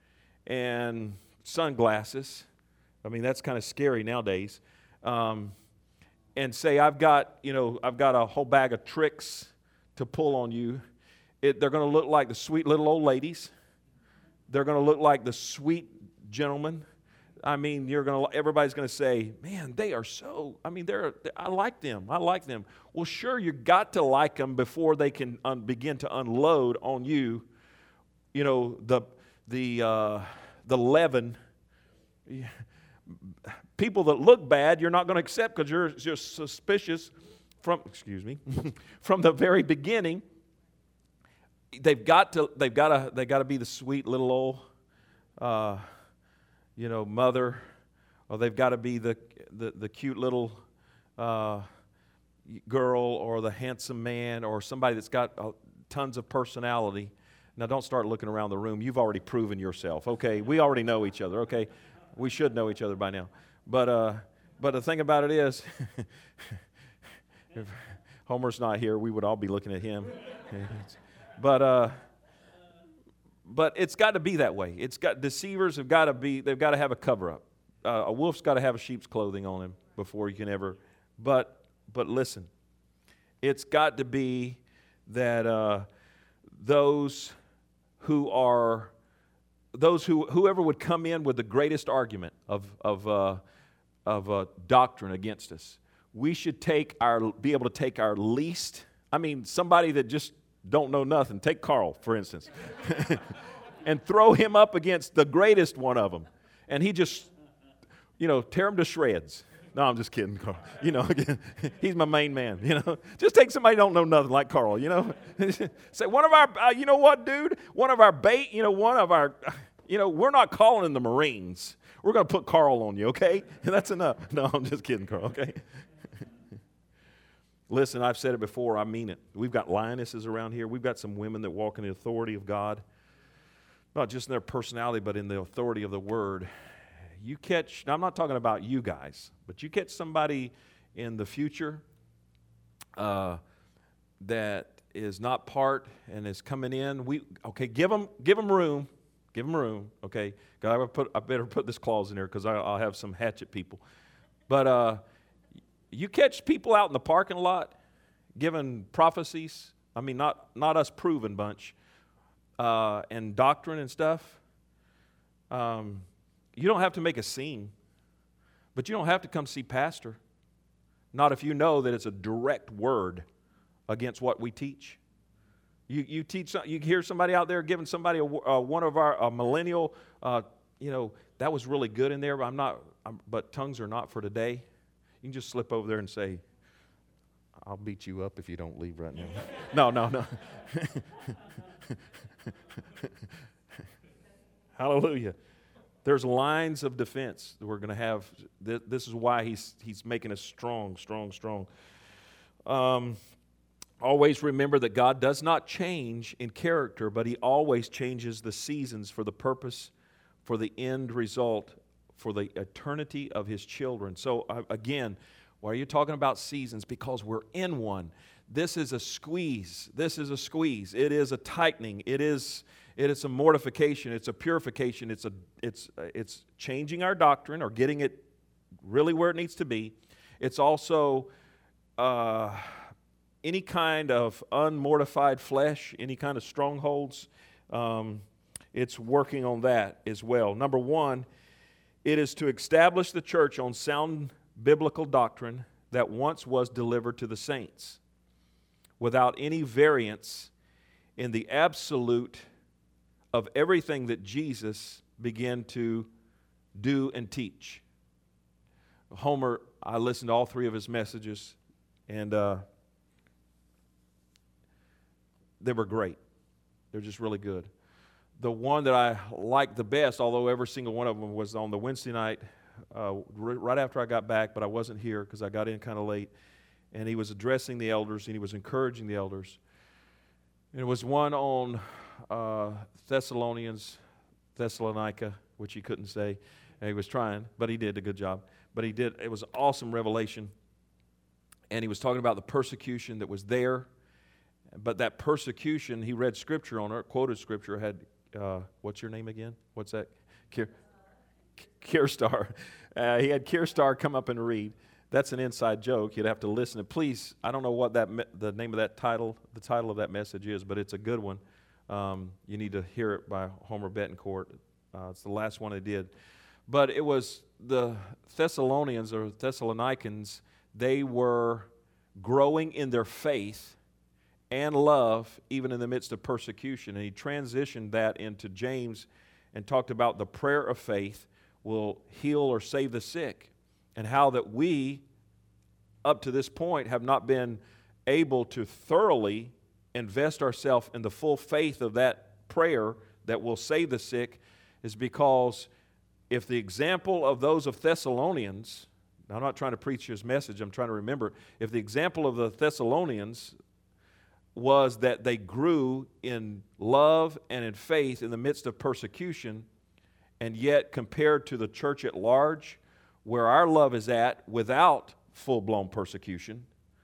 and sunglasses. I mean, that's kind of scary nowadays. Um, and say, I've got, you know, I've got a whole bag of tricks to pull on you. It, they're going to look like the sweet little old ladies. They're going to look like the sweet gentlemen. I mean, you're going to, everybody's going to say, man, they are so, I mean, they're, I like them. I like them. Well, sure, you got to like them before they can un, begin to unload on you, you know, the, the, uh, the leaven. People that look bad, you're not going to accept because you're just suspicious from, excuse me, from the very beginning. They've got to, they've got to, they got to be the sweet little old, uh, you know, mother, or they've got to be the the, the cute little uh, girl, or the handsome man, or somebody that's got uh, tons of personality. Now, don't start looking around the room. You've already proven yourself. Okay, we already know each other. Okay, we should know each other by now. But uh, but the thing about it is, if Homer's not here, we would all be looking at him. But uh, but it's got to be that way. It's got deceivers have got to be. They've got to have a cover up. Uh, a wolf's got to have a sheep's clothing on him before you can ever. But but listen, it's got to be that uh, those who are those who whoever would come in with the greatest argument of of uh, of uh, doctrine against us, we should take our be able to take our least. I mean, somebody that just don't know nothing. Take Carl, for instance, and throw him up against the greatest one of them, and he just, you know, tear him to shreds. No, I'm just kidding, Carl. You know, he's my main man. You know, just take somebody who don't know nothing like Carl. You know, say one of our, uh, you know what, dude, one of our bait. You know, one of our, you know, we're not calling in the Marines. We're going to put Carl on you, okay? That's enough. No, I'm just kidding, Carl. Okay. Listen, I've said it before. I mean it. We've got lionesses around here. We've got some women that walk in the authority of God, not just in their personality, but in the authority of the Word. You catch, now I'm not talking about you guys, but you catch somebody in the future uh, that is not part and is coming in. We okay, give them, give them room, give them room. Okay, God, I better put, I better put this clause in there because I'll have some hatchet people. But uh, you catch people out in the parking lot giving prophecies. I mean, not not us proven bunch uh, and doctrine and stuff. Um. You don't have to make a scene, but you don't have to come see pastor. Not if you know that it's a direct word against what we teach. You you teach you hear somebody out there giving somebody a, uh, one of our a millennial. Uh, you know that was really good in there. But I'm not. I'm, but tongues are not for today. You can just slip over there and say, "I'll beat you up if you don't leave right now." no, no, no. Hallelujah. There's lines of defense that we're going to have. This is why he's he's making us strong, strong, strong. Um, always remember that God does not change in character, but He always changes the seasons for the purpose, for the end result, for the eternity of His children. So uh, again, why are you talking about seasons? Because we're in one. This is a squeeze. This is a squeeze. It is a tightening. It is... It is a mortification. It's a purification. It's a it's it's changing our doctrine or getting it really where it needs to be. It's also uh, any kind of unmortified flesh, any kind of strongholds. Um, it's working on that as well. Number one, it is to establish the church on sound biblical doctrine that once was delivered to the saints, without any variance in the absolute of everything that Jesus began to do and teach. Homer, I listened to all three of his messages, and uh, they were great. They're just really good. The one that I liked the best, although every single one of them was on the Wednesday night, uh, right after I got back, but I wasn't here because I got in kind of late, and he was addressing the elders, and he was encouraging the elders. And it was one on uh, Thessalonians, Thessalonica, which he couldn't say. And he was trying, but he did a good job. But he did, it was an awesome revelation. And he was talking about the persecution that was there. But that persecution, he read scripture on it, quoted scripture, had, uh, what's your name again? What's that? Kier, Kierstar. Uh, he had Kierstar come up and read. That's an inside joke. You'd have to listen. And please, I don't know what that me- the name of that title, the title of that message is, but it's a good one. Um, you need to hear it by Homer Betancourt. Uh, it's the last one I did. But it was the Thessalonians or Thessalonians, they were growing in their faith and love even in the midst of persecution. And he transitioned that into James and talked about the prayer of faith will heal or save the sick, and how that we, up to this point, have not been able to thoroughly invest ourselves in the full faith of that prayer that will save the sick, is because if the example of those of Thessalonians, I'm not trying to preach his message, I'm trying to remember, if the example of the Thessalonians was that they grew in love and in faith in the midst of persecution, and yet compared to the church at large, where our love is at without full-blown persecution,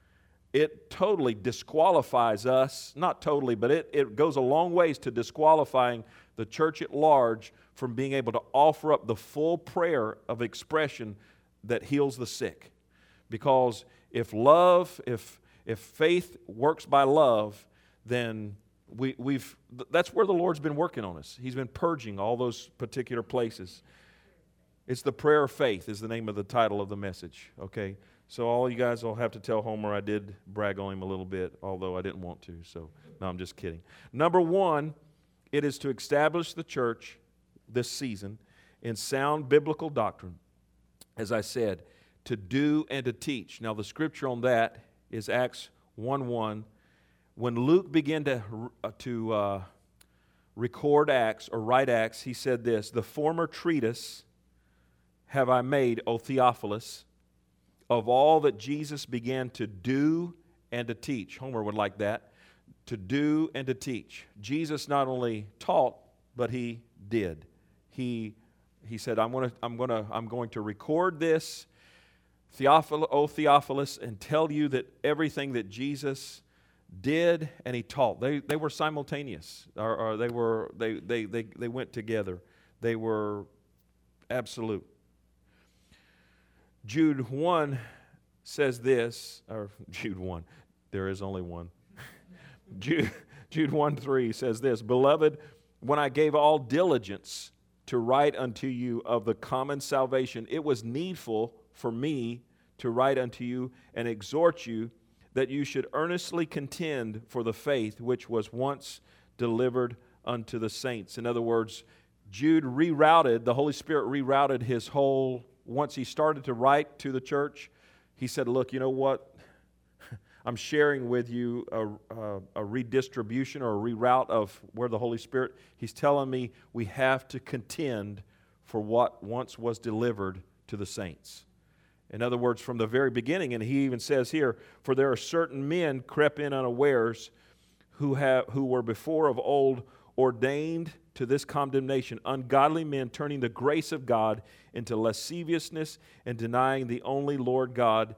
it totally disqualifies us, not totally, but it, it goes a long ways to disqualifying the church at large from being able to offer up the full prayer of expression that heals the sick. Because if love, if if faith works by love, then we, we've that's where the Lord's been working on us. He's been purging all those particular places. It's the prayer of faith is the name of the title of the message, okay? So all you guys will have to tell Homer I did brag on him a little bit, although I didn't want to, so no, I'm just kidding. Number one, it is to establish the church this season in sound biblical doctrine, as I said, to do and to teach. Now the scripture on that is Acts one one. When Luke began to, uh, to uh, record Acts or write Acts, he said this, "The former treatise have I made, O Theophilus, of all that Jesus began to do and to teach." Homer would like that. To do and to teach. Jesus not only taught, but he did. He he said, I'm going to I'm going to I'm going to record this, Theophilus, O Theophilus, and tell you that everything that Jesus did and he taught. They they were simultaneous, or, or they were they, they they they went together. They were absolute. Jude one says this, or Jude one, there is only one. Jude, Jude one three says this, "Beloved, when I gave all diligence to write unto you of the common salvation, it was needful for me to write unto you and exhort you that you should earnestly contend for the faith which was once delivered unto the saints." In other words, Jude rerouted, the Holy Spirit rerouted his whole, once he started to write to the church, he said, look, you know what? I'm sharing with you a, a, a redistribution or a reroute of where the Holy Spirit, he's telling me we have to contend for what once was delivered to the saints. In other words, from the very beginning, and he even says here, "For there are certain men crept in unawares who have who were before of old ordained to this condemnation, ungodly men turning the grace of God into lasciviousness and denying the only Lord God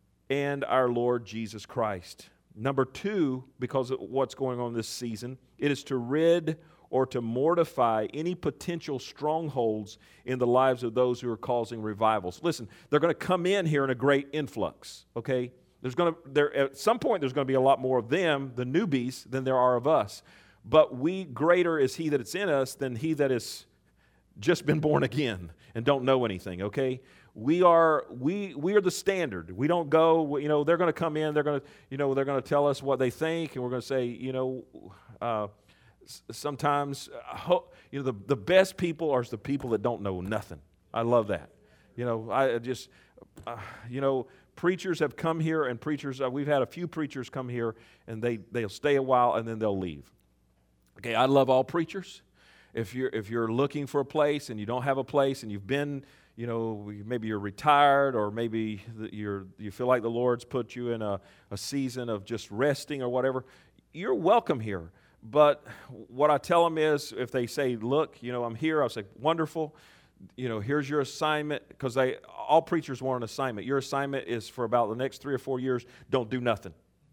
and our Lord Jesus Christ." Number two, because of what's going on this season, it is to rid or to mortify any potential strongholds in the lives of those who are causing revivals. Listen, they're going to come in here in a great influx, okay? There's going to there at some point there's going to be a lot more of them, the newbies, than there are of us. But we, greater is he that is in us than he that is just been born again and don't know anything, okay? We are we we are the standard. We don't go, you know, they're going to come in, they're going to, you know, they're going to tell us what they think, and we're going to say, you know, uh, sometimes, uh, you know, the, the best people are the people that don't know nothing. I love that. You know, I just, uh, you know, preachers have come here, and preachers, uh, we've had a few preachers come here, and they, they'll stay a while, and then they'll leave. Okay, I love all preachers. If you're, if you're looking for a place, and you don't have a place, and you've been, you know, maybe you're retired, or maybe you're, you feel like the Lord's put you in a, a season of just resting or whatever, you're welcome here. But what I tell them is, if they say, look, you know, I'm here, I'll say, wonderful, you know, here's your assignment, because they all preachers want an assignment. Your assignment is for about the next three or four years, don't do nothing.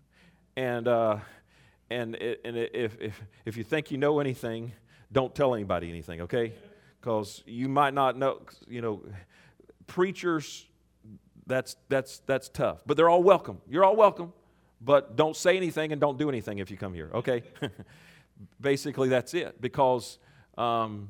And uh, and it, and if, if if you think you know anything, don't tell anybody anything, okay? Because you might not know, you know, preachers, that's that's that's tough. But they're all welcome. You're all welcome. But don't say anything and don't do anything if you come here, okay? Basically, that's it. Because, um,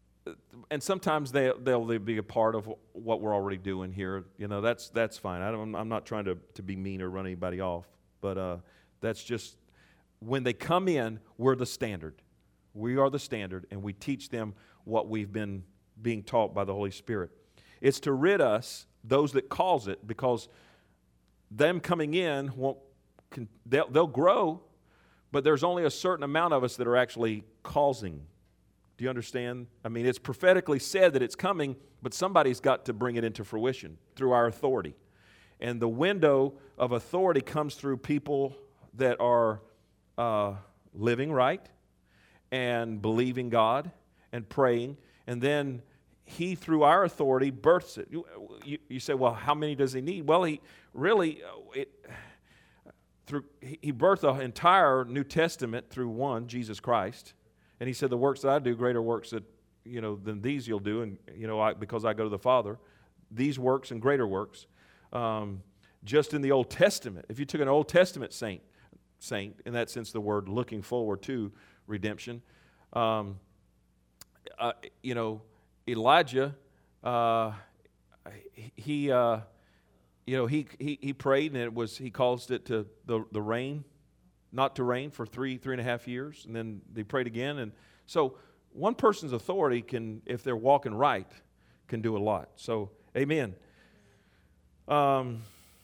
and sometimes they, they'll, they'll be a part of what we're already doing here. You know, that's that's fine. I don't, I'm not trying to, to be mean or run anybody off. But uh, that's just, when they come in, we're the standard. We are the standard, and we teach them what we've been being taught by the Holy Spirit. It's to rid us, those that cause it, because them coming in won't, Can, they'll, they'll grow, but there's only a certain amount of us that are actually causing. Do you understand? I mean, it's prophetically said that it's coming, but somebody's got to bring it into fruition through our authority. And the window of authority comes through people that are uh, living right and believing God and praying, and then He, through our authority, births it. You, you, you say, well, how many does He need? Well, He really... It, through he he birthed the entire New Testament through one, Jesus Christ. And he said, the works that I do, greater works that, you know, than these you'll do, and, you know, I, because I go to the Father. These works and greater works. Um, just in the Old Testament, if you took an Old Testament saint, saint, in that sense, the word looking forward to redemption, um, uh, you know, Elijah, uh, he, uh, you know, he, he he prayed, and it was he caused it to the the rain, not to rain for three three and a half years, and then they prayed again, and so one person's authority can, if they're walking right, can do a lot. So, amen. Um,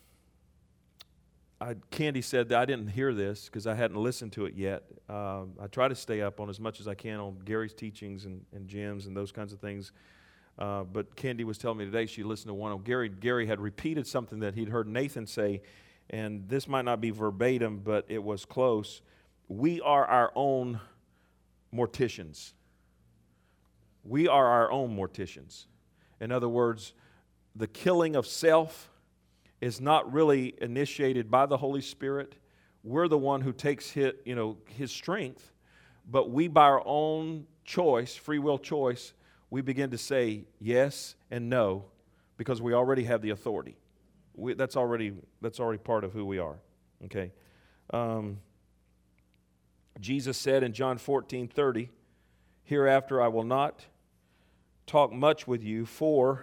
I, Candy said that I didn't hear this because I hadn't listened to it yet. Um, I try to stay up on as much as I can on Gary's teachings and, and Jim's and those kinds of things. Uh, but Candy was telling me today she listened to one of Gary. Gary had repeated something that he'd heard Nathan say, and this might not be verbatim, but it was close. We are our own morticians. We are our own morticians. In other words, the killing of self is not really initiated by the Holy Spirit. We're the one who takes his, you know, his strength, but we, by our own choice, free will choice, we begin to say yes and no because we already have the authority. We, that's already that's already part of who we are. Okay. Um, Jesus said in John fourteen thirty, "Hereafter I will not talk much with you, for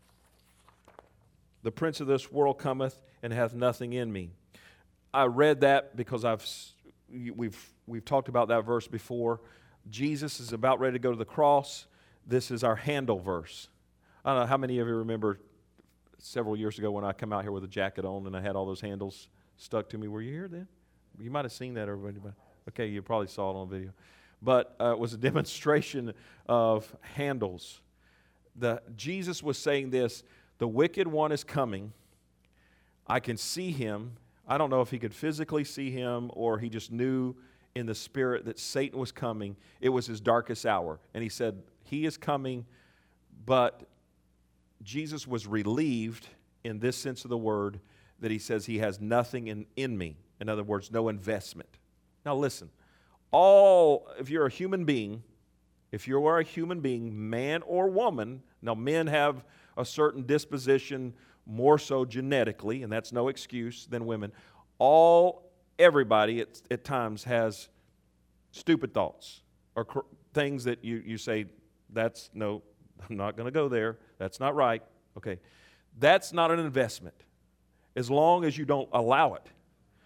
the prince of this world cometh and hath nothing in me." I read that because I've we've we've talked about that verse before. Jesus is about ready to go to the cross. This is our handle verse. I don't know how many of you remember several years ago when I come out here with a jacket on and I had all those handles stuck to me. Were you here then? You might have seen that, everybody. Okay, you probably saw it on video. But uh, it was a demonstration of handles. The, Jesus was saying this, the wicked one is coming. I can see him. I don't know if he could physically see him or he just knew in the spirit that Satan was coming. It was his darkest hour. And he said, he is coming, but Jesus was relieved in this sense of the word that he says he has nothing in, in me. In other words, no investment. Now listen, all, if you're a human being, if you are a human being, man or woman, now men have a certain disposition more so genetically, and that's no excuse, than women. All, everybody at, at times has stupid thoughts or cr- things that you, you say, that's, no, I'm not going to go there. That's not right. Okay. That's not an investment. As long as you don't allow it.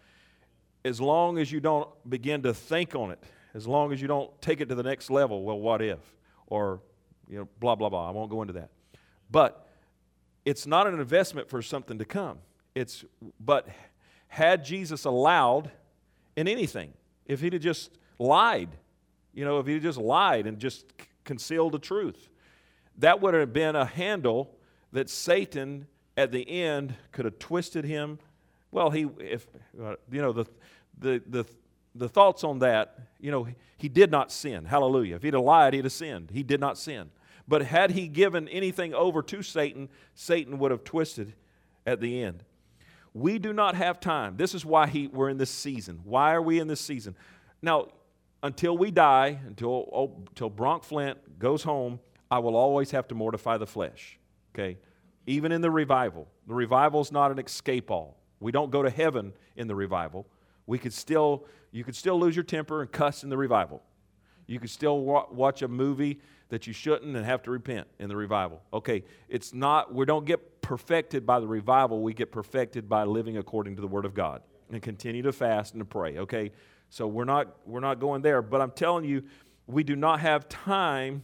As long as you don't begin to think on it. As long as you don't take it to the next level. Well, what if? Or, you know, blah, blah, blah. I won't go into that. But it's not an investment for something to come. It's, but had Jesus allowed in anything, if he'd have just lied, you know, if he'd just lied and just concealed the truth, that would have been a handle that Satan at the end could have twisted him. Well, he, if, uh, you know, the, the, the, the thoughts on that, you know, he did not sin. Hallelujah. If he'd have lied, he'd have sinned. He did not sin. But had he given anything over to Satan, Satan would have twisted at the end. We do not have time. This is why he, we're in this season. Why are we in this season? Now, until we die, until, oh, until Bronk Flint goes home, I will always have to mortify the flesh. Okay? Even in the revival. The revival is not an escape all. We don't go to heaven in the revival. We could still, you could still lose your temper and cuss in the revival. You could still wa- watch a movie that you shouldn't and have to repent in the revival. Okay, it's not, we don't get perfected by the revival. We get perfected by living according to the Word of God and continue to fast and to pray. Okay, so we're not we're not going there. But I'm telling you, we do not have time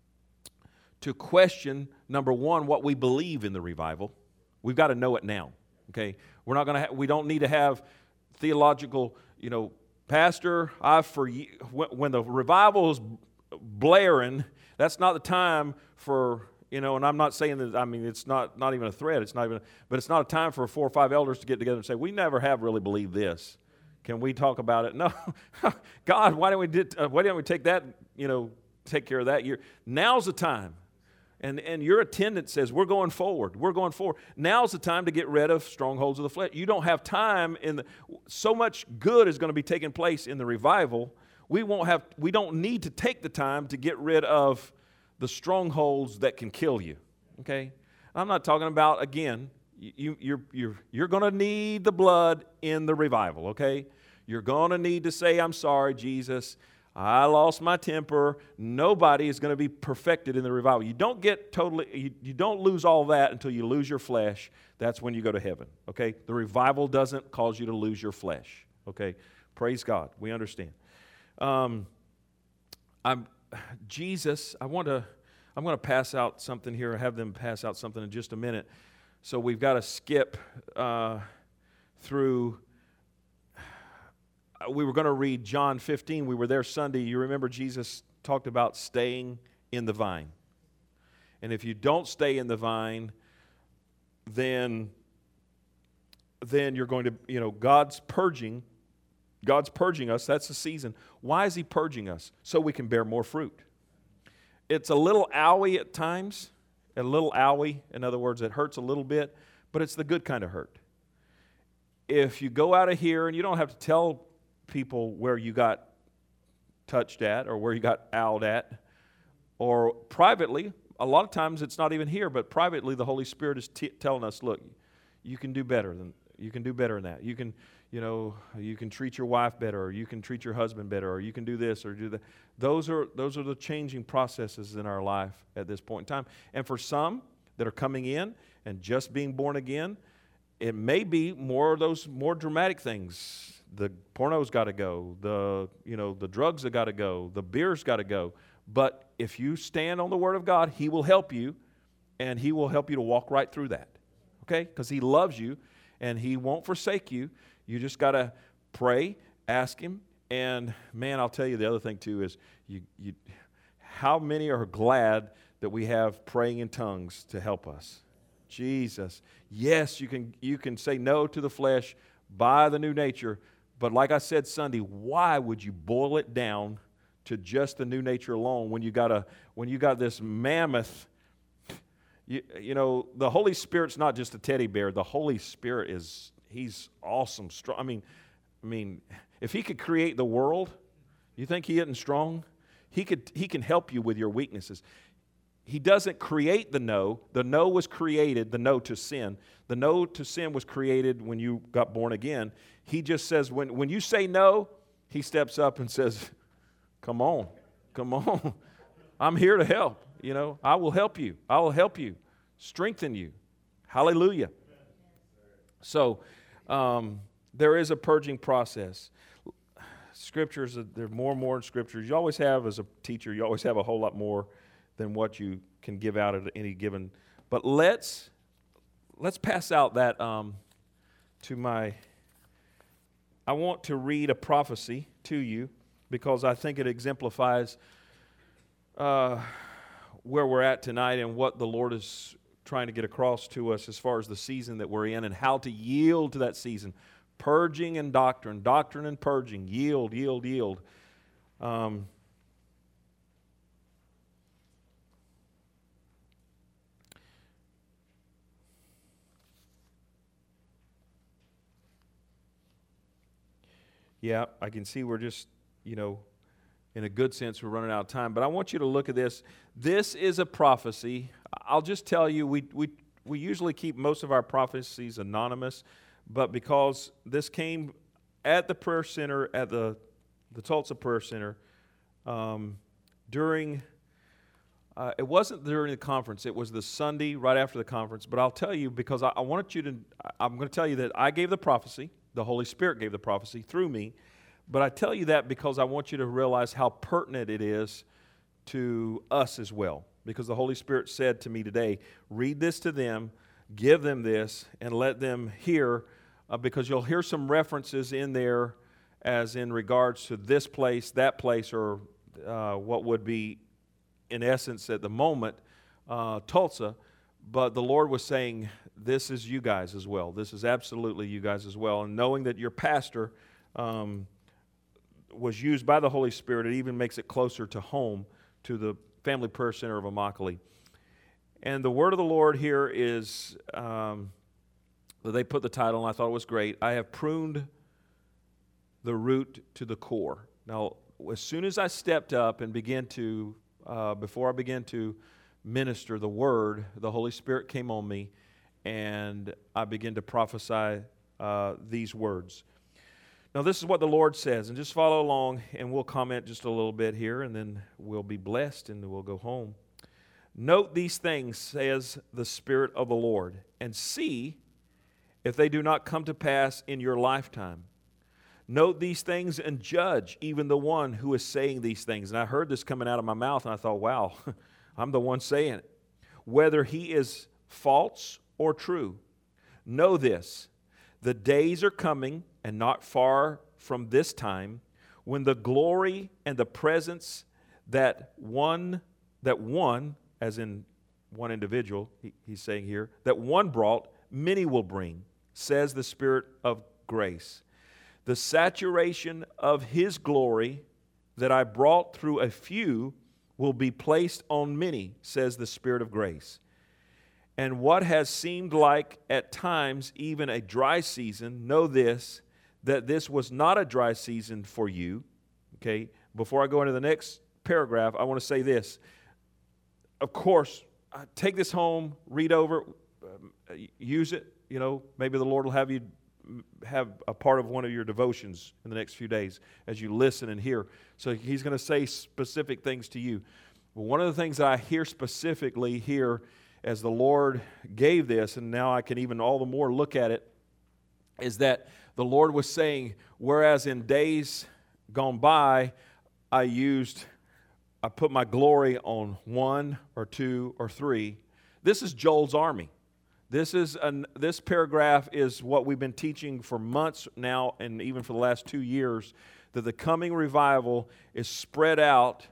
to question, number one, what we believe in the revival. We've got to know it now. Okay, we're not going to. Ha- we don't need to have theological, you know, Pastor. I for you, when the revival is blaring, that's not the time for, you know. And I'm not saying that. I mean, it's not not even a threat. It's not even. But it's not a time for four or five elders to get together and say, we never have really believed this. Can we talk about it? No, God. Why don't we did? Uh, why didn't we take that? You know, take care of that year. Now's the time. And, and your attendance says, we're going forward. We're going forward. Now's the time to get rid of strongholds of the flesh. You don't have time in the, so much good is going to be taking place in the revival. We won't have, we don't need to take the time to get rid of the strongholds that can kill you. Okay? I'm not talking about, again, you, you're, you're, you're going to need the blood in the revival, okay? You're going to need to say, I'm sorry, Jesus. I lost my temper. Nobody is going to be perfected in the revival. You don't get totally, you, you don't lose all that until you lose your flesh. That's when you go to heaven, okay? The revival doesn't cause you to lose your flesh, okay? Praise God. We understand. Um, I'm, Jesus, I want to, I'm going to pass out something here, have them pass out something in just a minute. So we've got to skip uh, through. We were going to read John fifteen. We were there Sunday. You remember Jesus talked about staying in the vine. And if you don't stay in the vine, then, then you're going to, you know, God's purging. God's purging us. That's the season. Why is He purging us? So we can bear more fruit. It's a little owie at times. A little owie. In other words, it hurts a little bit, but it's the good kind of hurt. If you go out of here, and you don't have to tell people where you got touched at or where you got owled at, or privately, a lot of times it's not even here, but privately the Holy Spirit is t- telling us, look, you can do better than you can do better than that. You can, you know, you can treat your wife better, or you can treat your husband better, or you can do this or do that. Those are those are the changing processes in our life at this point in time. And for some that are coming in and just being born again, it may be more of those more dramatic things. The porno's got to go. The, you know, the drugs have got to go. The beer's got to go. But if you stand on the Word of God, He will help you, and He will help you to walk right through that. Okay? Because He loves you, and He won't forsake you. You just got to pray, ask Him, and man, I'll tell you the other thing too is you, you, how many are glad that we have praying in tongues to help us? Jesus. Yes, you can you can say no to the flesh by the new nature, but like I said Sunday, why would you boil it down to just the new nature alone when you got a when you got this mammoth? You, you know, the Holy Spirit's not just a teddy bear. The Holy Spirit is He's awesome, strong. I mean, I mean, if He could create the world, you think He isn't strong? He could He can help you with your weaknesses. He doesn't create the no. The no was created, the no to sin. The no to sin was created when you got born again. He just says, when, when you say no, He steps up and says, come on, come on. I'm here to help. You know, I will help you. I will help you, strengthen you. Hallelujah. So um, there is a purging process. Scriptures, there are more and more in Scriptures. You always have, as a teacher, you always have a whole lot more than what you can give out at any given. But let's let's pass out that um, to my. I want to read a prophecy to you because I think it exemplifies uh, where we're at tonight and what the Lord is trying to get across to us as far as the season that we're in and how to yield to that season. Purging and doctrine, doctrine and purging, yield, yield, yield. Um, Yeah, I can see we're just, you know, in a good sense, we're running out of time. But I want you to look at this. This is a prophecy. I'll just tell you, we we we usually keep most of our prophecies anonymous, but because this came at the prayer center, at the, the Tulsa Prayer Center, um, during, uh, it wasn't during the conference, it was the Sunday right after the conference. But I'll tell you, because I, I wanted you to, I'm going to tell you that I gave the prophecy. The Holy Spirit gave the prophecy through me. But I tell you that because I want you to realize how pertinent it is to us as well. Because the Holy Spirit said to me today, read this to them, give them this, and let them hear, uh, because you'll hear some references in there as in regards to this place, that place, or uh, what would be, in essence, at the moment, uh, Tulsa. But the Lord was saying, this is you guys as well. This is absolutely you guys as well. And knowing that your pastor um, was used by the Holy Spirit, it even makes it closer to home, to the Family Prayer Center of Immokalee. And the word of the Lord here is, um, they put the title, and I thought it was great. I have pruned the root to the core. Now, as soon as I stepped up and began to, uh, before I began to minister the word, the Holy Spirit came on me, and I began to prophesy uh, these words. Now, this is what the Lord says, and just follow along, and we'll comment just a little bit here, and then we'll be blessed, and we'll go home. Note these things, says the Spirit of the Lord, and see if they do not come to pass in your lifetime. Note these things and judge even the one who is saying these things. And I heard this coming out of my mouth, and I thought, wow, I'm the one saying it. Whether he is false or true, know this, the days are coming, and not far from this time, when the glory and the presence that one, that one, as in one individual, he, he's saying here, that one brought, many will bring, says the Spirit of grace. The saturation of His glory that I brought through a few will be placed on many, says the Spirit of grace. And what has seemed like at times even a dry season, know this, that this was not a dry season for you. Okay, before I go into the next paragraph, I want to say this. Of course, take this home, read over, uh, use it. You know, maybe the Lord will have you have a part of one of your devotions in the next few days as you listen and hear. So He's going to say specific things to you. But one of the things that I hear specifically here as the Lord gave this, and now I can even all the more look at it, is that the Lord was saying, whereas in days gone by, I used, I put my glory on one or two or three. This is Joel's army. This is an, this paragraph is what we've been teaching for months now, and even for the last two years, that the coming revival is spread out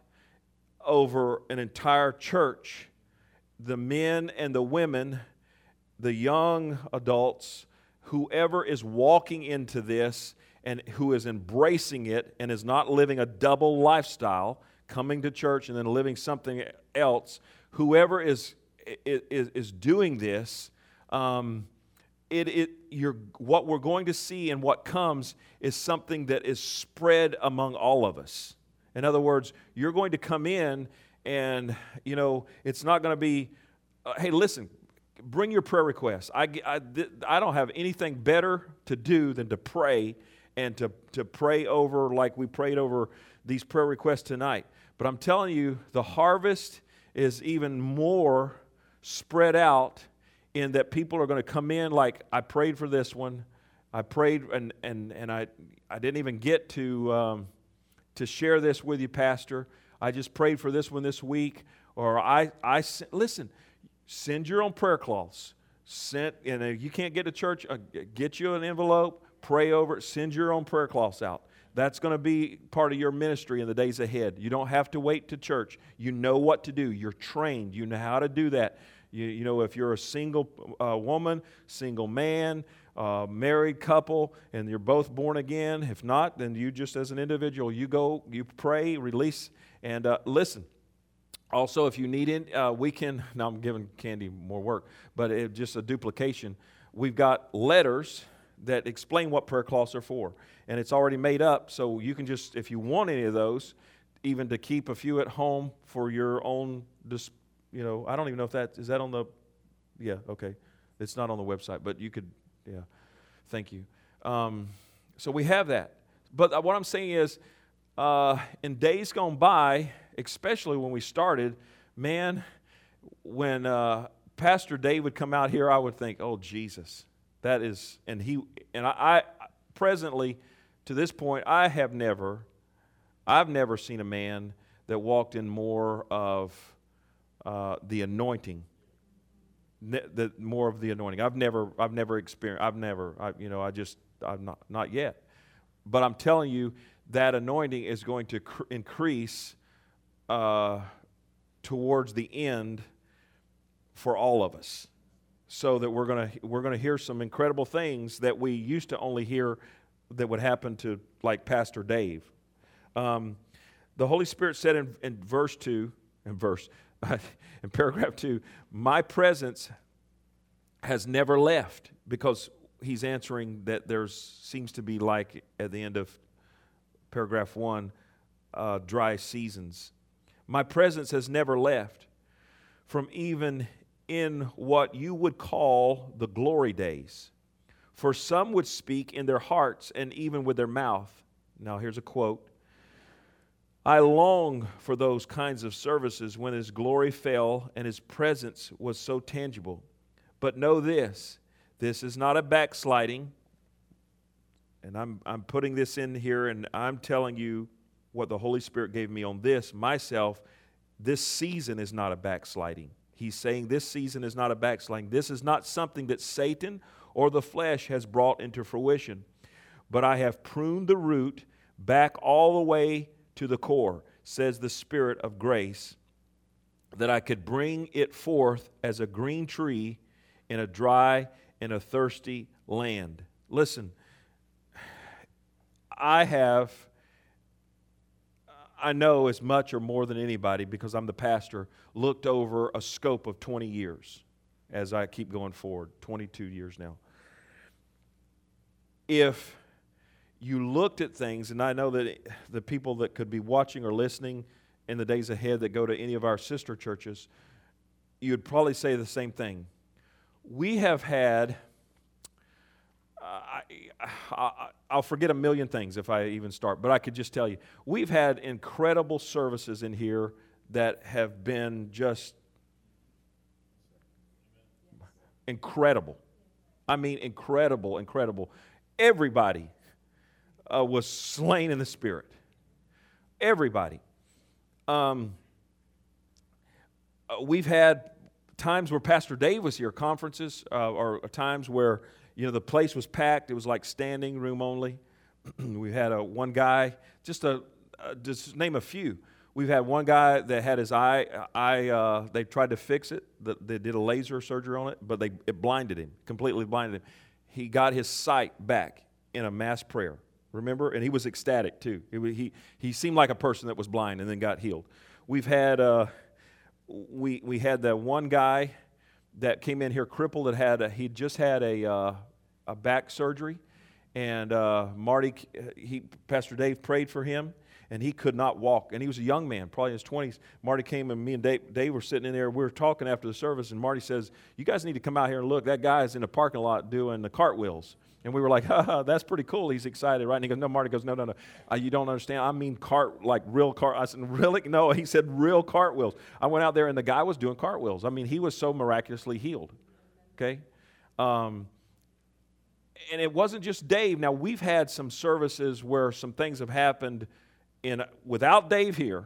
over an entire church. The men and the women, the young adults, whoever is walking into this and who is embracing it and is not living a double lifestyle, coming to church and then living something else, whoever is is, is doing this, Um, it, it, you're, what we're going to see and what comes is something that is spread among all of us. In other words, you're going to come in and, you know, it's not going to be, uh, hey, listen, bring your prayer requests. I, I, I don't have anything better to do than to pray and to, to pray over like we prayed over these prayer requests tonight. But I'm telling you, the harvest is even more spread out in that people are going to come in like, I prayed for this one. I prayed, and and and I I didn't even get to um, to share this with you, Pastor. I just prayed for this one this week. Or I I listen, send your own prayer cloths. Send, and if you can't get to church, uh, get you an envelope, pray over it, send your own prayer cloths out. That's going to be part of your ministry in the days ahead. You don't have to wait to church. You know what to do. You're trained. You know how to do that. You, you know, if you're a single uh, woman, single man, uh, married couple, and you're both born again, if not, then you just as an individual, you go, you pray, release, and uh, listen. Also, if you need it, uh, we can, now I'm giving Candy more work, but it, just a duplication. We've got letters that explain what prayer cloths are for, and it's already made up, so you can just, if you want any of those, even to keep a few at home for your own display. You know, I don't even know if that, is that on the, yeah, okay. It's not on the website, but you could, yeah. Thank you. Um, so we have that. But what I'm saying is, uh, in days gone by, especially when we started, man, when uh, Pastor Dave would come out here, I would think, oh, Jesus, that is, and he, and I, I presently, to this point, I have never, I've never seen a man that walked in more of Uh, the anointing, ne- the more of the anointing. I've never, I've never experienced. I've never, I, you know, I just, I'm not, not yet. But I'm telling you, that anointing is going to cr- increase uh, towards the end for all of us, so that we're gonna, we're gonna hear some incredible things that we used to only hear that would happen to like Pastor Dave. Um, the Holy Spirit said in, in verse two, in verse. in paragraph two, my presence has never left, because he's answering that there seems to be, like at the end of paragraph one, uh, dry seasons. My presence has never left from even in what you would call the glory days. For some would speak in their hearts and even with their mouth. Now here's a quote. I long for those kinds of services when His glory fell and His presence was so tangible. But know this, this is not a backsliding. And I'm, I'm putting this in here, and I'm telling you what the Holy Spirit gave me on this myself. This season is not a backsliding. He's saying this season is not a backsliding. This is not something that Satan or the flesh has brought into fruition. But I have pruned the root back all the way to the core, says the Spirit of grace, that I could bring it forth as a green tree in a dry and a thirsty land. Listen, I have, I know as much or more than anybody, because I'm the pastor, looked over a scope of twenty years as I keep going forward, twenty-two years now. If you looked at things, and I know that the people that could be watching or listening in the days ahead that go to any of our sister churches, you would probably say the same thing. We have had, uh, I, I, I'll forget a million things if I even start, but I could just tell you, we've had incredible services in here that have been just incredible. I mean, incredible, incredible. Everybody uh, was slain in the Spirit. Everybody. Um, uh, we've had times where Pastor Dave was here, conferences, uh, or times where, you know, the place was packed. It was like standing room only. We had a one guy, just a uh, just name a few. We've had one guy that had his eye, eye uh, they tried to fix it. The, they did a laser surgery on it, but they it blinded him, completely blinded him. He got his sight back in a mass prayer. Remember? And he was ecstatic too. He, he, he seemed like a person that was blind and then got healed. We've had, uh, we, we had that one guy that came in here crippled that had, a, he just had a, uh, a back surgery. And uh, Marty, he, Pastor Dave prayed for him, and he could not walk. And he was a young man, probably in his twenties. Marty came, and me and Dave, Dave were sitting in there. We were talking after the service, and Marty says, you guys need to come out here and look. That guy is in the parking lot doing the cartwheels. And we were like, ha, that's pretty cool. He's excited, right? And he goes, no, Marty goes, no, no, no. Uh, you don't understand. I mean cart, like real cart. I said, really? No, he said real cartwheels. I went out there, and the guy was doing cartwheels. I mean, he was so miraculously healed, okay? Um, and it wasn't just Dave. Now, we've had some services where some things have happened in without Dave here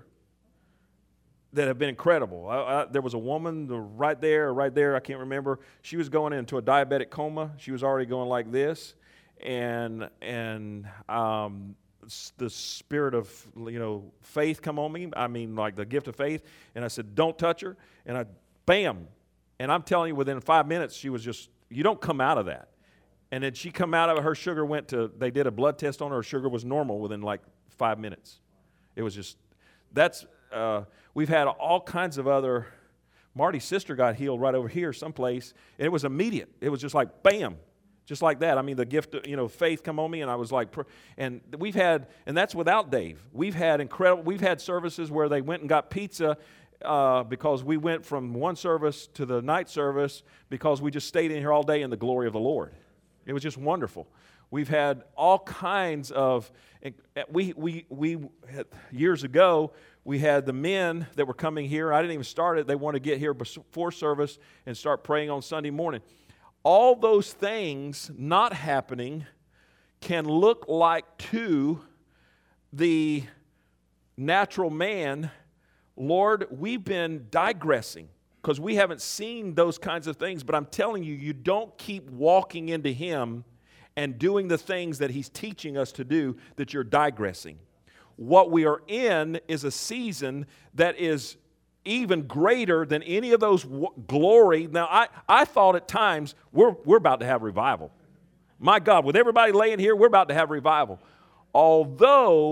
that have been incredible. I, I, there was a woman right there, right there, I can't remember. She was going into a diabetic coma. She was already going like this. And and um, the spirit of, you know, faith come on me. I mean, like the gift of faith. And I said, don't touch her. And I, bam. And I'm telling you, within five minutes, she was just, you don't come out of that. And then she come out of it, her sugar went to, they did a blood test on her, her sugar was normal within like five minutes. It was just, that's, uh, we've had all kinds of other, Marty's sister got healed right over here someplace, and it was immediate. It was just like, bam, just like that. I mean, the gift of, you know, faith come on me, and I was like, and we've had, and that's without Dave. We've had incredible, we've had services where they went and got pizza uh, because we went from one service to the night service because we just stayed in here all day in the glory of the Lord. It was just wonderful. We've had all kinds of, we, we, we had, years ago, we had the men that were coming here. I didn't even start it. They wanted to get here before service and start praying on Sunday morning. All those things not happening can look like to the natural man, Lord, we've been digressing because we haven't seen those kinds of things. But I'm telling you, you don't keep walking into Him and doing the things that He's teaching us to do, that you're digressing. What we are in is a season that is even greater than any of those w- glory. Now, I, I thought at times, we're, we're about to have revival. My God, with everybody laying here, we're about to have revival. Although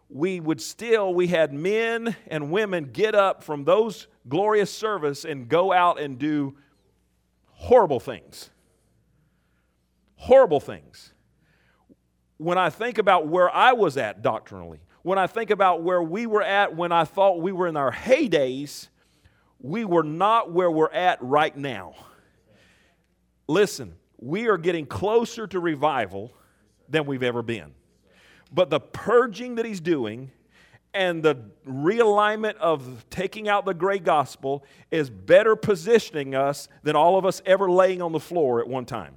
we would still, we had men and women get up from those glorious service and go out and do horrible things. Horrible things. When I think about where I was at doctrinally, when I think about where we were at when I thought we were in our heydays, we were not where we're at right now. Listen, we are getting closer to revival than we've ever been. But the purging that he's doing and the realignment of taking out the gray gospel is better positioning us than all of us ever laying on the floor at one time.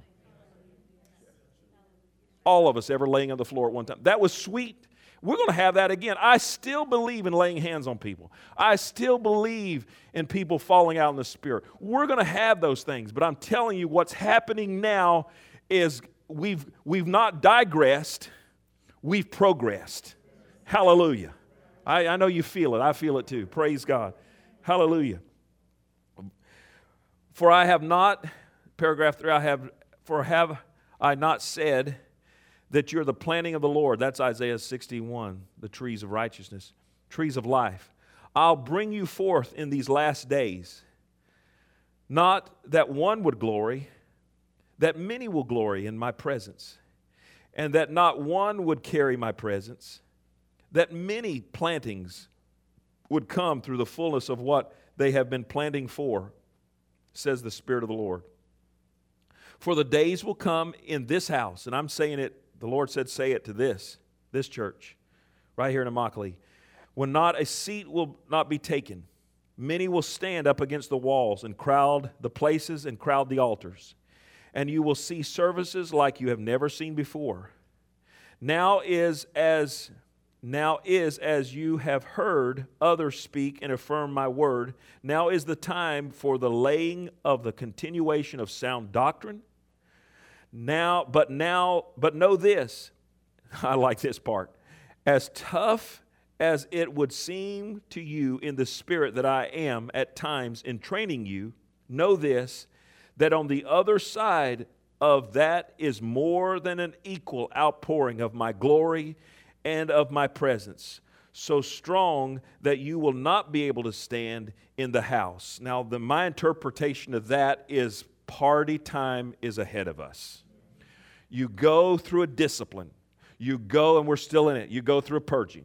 All of us ever laying on the floor at one time. That was sweet. We're going to have that again. I still believe in laying hands on people. I still believe in people falling out in the Spirit. We're going to have those things. But I'm telling you, what's happening now is we've, we've not digressed. We've progressed. Hallelujah. I, I know you feel it. I feel it too. Praise God. Hallelujah. For I have not, paragraph three, I have, for have I not said that you're the planting of the Lord. That's Isaiah sixty-one, the trees of righteousness, trees of life. I'll bring you forth in these last days. Not that one would glory, that many will glory in my presence. And that not one would carry my presence, that many plantings would come through the fullness of what they have been planting for, says the Spirit of the Lord. For the days will come in this house, and I'm saying it, the Lord said say it to this, this church, right here in Immokalee, when not a seat will not be taken. Many will stand up against the walls and crowd the places and crowd the altars. And you will see services like you have never seen before. Now is as now is as you have heard others speak and affirm my word. Now is the time for the laying of the continuation of sound doctrine. Now, but now, but know this. I like this part. As tough as it would seem to you in the spirit that I am at times in training you, know this, that on the other side of that is more than an equal outpouring of my glory and of my presence, so strong that you will not be able to stand in the house. Now, the, my interpretation of that is party time is ahead of us. You go through a discipline. You go, and we're still in it. You go through a purging.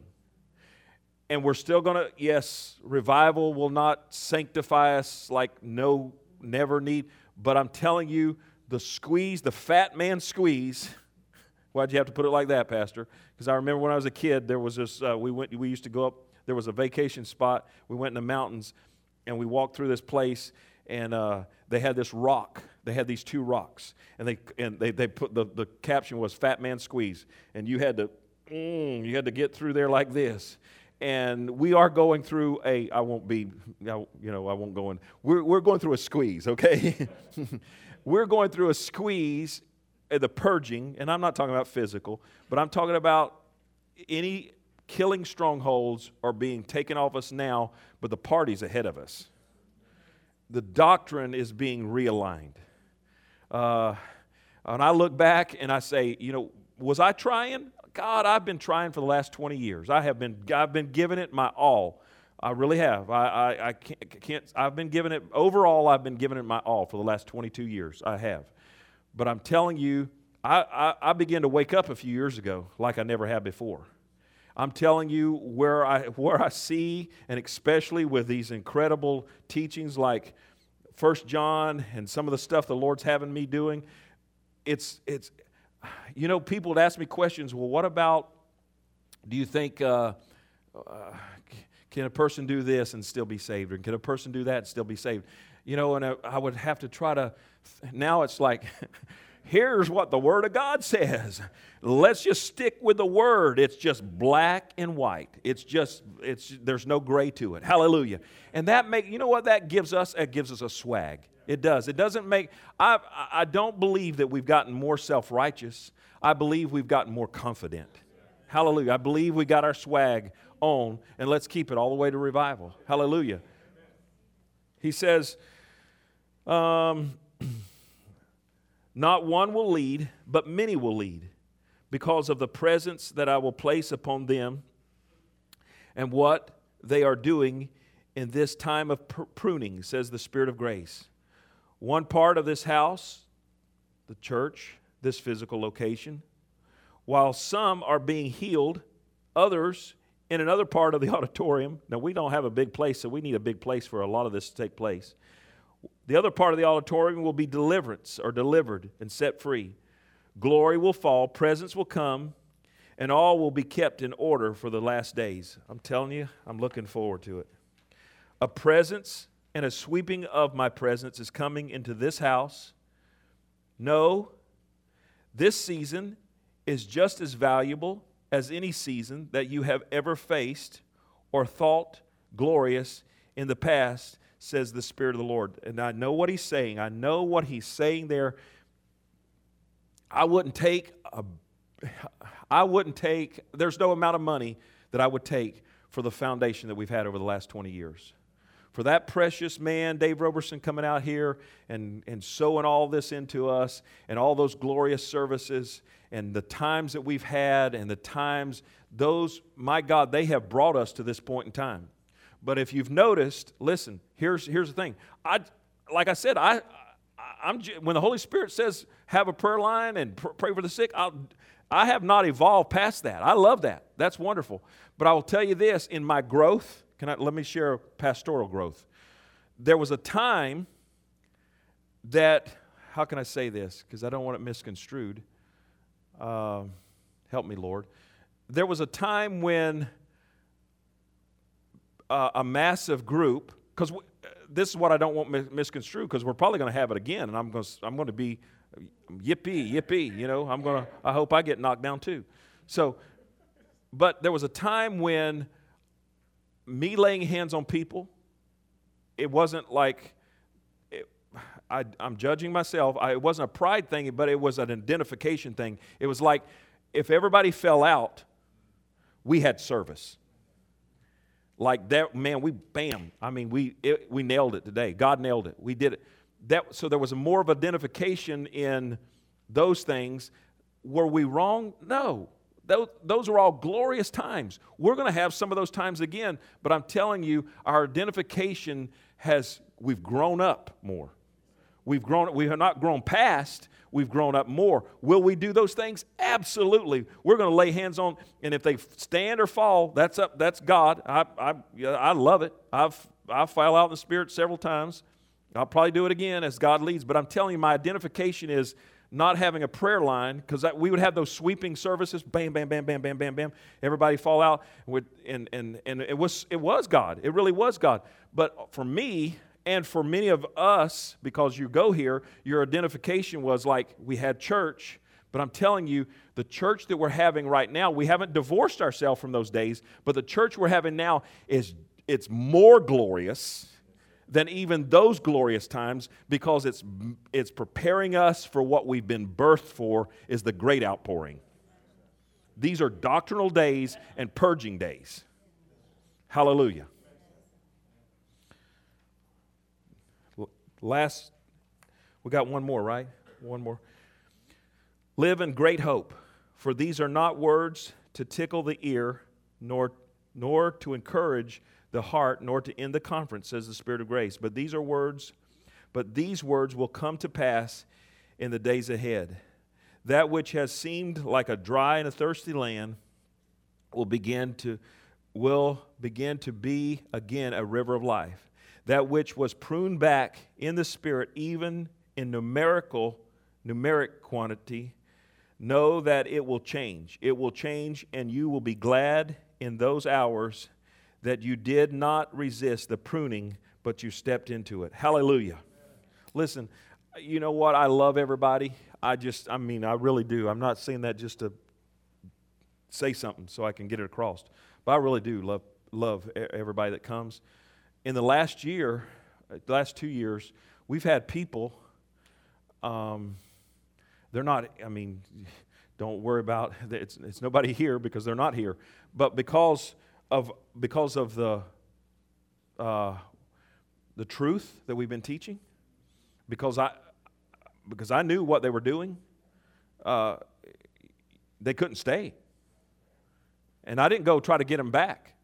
And we're still going to, yes, revival will not sanctify us like no, never need. But I'm telling you, the squeeze, the fat man squeeze. Why'd you have to put it like that, Pastor? Because I remember when I was a kid, there was this. Uh, we went. We used to go up. There was a vacation spot. We went in the mountains, and we walked through this place, and uh, they had this rock. They had these two rocks, and they and they they put the the caption was "Fat Man Squeeze," and you had to mm, you had to get through there like this. And we are going through a, I won't be, you know, I won't go in. We're, we're going through a squeeze, okay? We're going through a squeeze, uh, the purging, and I'm not talking about physical, but I'm talking about any killing strongholds are being taken off us now, but the party's ahead of us. The doctrine is being realigned. Uh, and I look back and I say, you know, was I trying? God, I've been trying for the last twenty years. I have been, I've been giving it my all. I really have. I, I, I can't, can't, I've been giving it, overall, I've been giving it my all for the last twenty-two years. I have. But I'm telling you, I, I, I began to wake up a few years ago like I never have before. I'm telling you where I, where I see, and especially with these incredible teachings like First John and some of the stuff the Lord's having me doing, it's, it's, you know, people would ask me questions, well, what about, do you think, uh, uh, can a person do this and still be saved? Or can a person do that and still be saved? You know, and I, I would have to try to, now it's like, here's what the Word of God says. Let's just stick with the Word. It's just black and white. It's just, it's there's no gray to it. Hallelujah. And that make, you know what that gives us? It gives us a swag. It does. It doesn't make, I, I don't believe that we've gotten more self-righteous. I believe we've gotten more confident. Hallelujah. I believe we got our swag on, and let's keep it all the way to revival. Hallelujah. He says, um, not one will lead, but many will lead, because of the presence that I will place upon them and what they are doing in this time of pr- pruning, says the Spirit of grace. One part of this house, the church, this physical location, while some are being healed, others in another part of the auditorium. Now, we don't have a big place, so we need a big place for a lot of this to take place. The other part of the auditorium will be deliverance or delivered and set free. Glory will fall, presence will come, and all will be kept in order for the last days. I'm telling you, I'm looking forward to it. A presence and a sweeping of my presence is coming into this house. No, this season is just as valuable as any season that you have ever faced or thought glorious in the past, says the Spirit of the Lord. And I know what He's saying. I know what He's saying there. I wouldn't take a, I wouldn't take, there's no amount of money that I would take for the foundation that we've had over the last twenty years. For that precious man, Dave Roberson, coming out here and, and sowing all this into us and all those glorious services and the times that we've had and the times, those, my God, they have brought us to this point in time. But if you've noticed, listen, here's, here's the thing. I, like I said, I, I'm, when the Holy Spirit says have a prayer line and pr- pray for the sick, I'll, I have not evolved past that. I love that. That's wonderful. But I will tell you this, in my growth, can I, let me share pastoral growth. There was a time that, how can I say this? Because I don't want it misconstrued. Uh, help me, Lord. There was a time when uh, a massive group, because this is what I don't want mis- misconstrued, because we're probably going to have it again, and I'm going to, I'm going to be yippee, yippee, you know. I'm going to, I hope I get knocked down too. So, but there was a time when me laying hands on people, it wasn't like, it, I, I'm judging myself. I, it wasn't a pride thing, but it was an identification thing. It was like if everybody fell out, we had service. Like that, man, we, bam. I mean, we it, we nailed it today. God nailed it. We did it. That, so there was a more of identification in those things. Were we wrong? No. Those, those are all glorious times. We're going to have some of those times again, but I'm telling you, our identification has, we've grown up more. We've grown, we have not grown past, we've grown up more. Will we do those things? Absolutely. We're going to lay hands on, and if they stand or fall, that's up, that's God. I, I, I love it. I've, I fell out in the Spirit several times. I'll probably do it again as God leads, but I'm telling you, my identification is not having a prayer line, because we would have those sweeping services, bam, bam, bam, bam, bam, bam, bam. Everybody fall out, and, and, and it was it was God. It really was God. But for me, and for many of us, because you go here, your identification was like we had church. But I'm telling you, the church that we're having right now, we haven't divorced ourselves from those days, but the church we're having now is it's more glorious than even those glorious times, because it's it's preparing us for what we've been birthed for, is the great outpouring. These are doctrinal days and purging days. Hallelujah. Last, we got one more, right? One more. Live in great hope, for these are not words to tickle the ear, nor nor to encourage the heart, nor to end the conference, says the Spirit of grace. But these are words, but these words will come to pass in the days ahead. That which has seemed like a dry and a thirsty land will begin to will begin to be again a river of life. That which was pruned back in the Spirit, even in numerical numeric quantity, know that it will change. It will change, and you will be glad in those hours that you did not resist the pruning, but you stepped into it. Hallelujah. Listen, you know what? I love everybody. I just, I mean, I really do. I'm not saying that just to say something so I can get it across. But I really do love love everybody that comes. In the last year, the last two years, we've had people, um, they're not, I mean, don't worry about, it's, it's nobody here because they're not here. But because of because of the uh, the truth that we've been teaching, because I because I knew what they were doing, uh, they couldn't stay, and I didn't go try to get them back.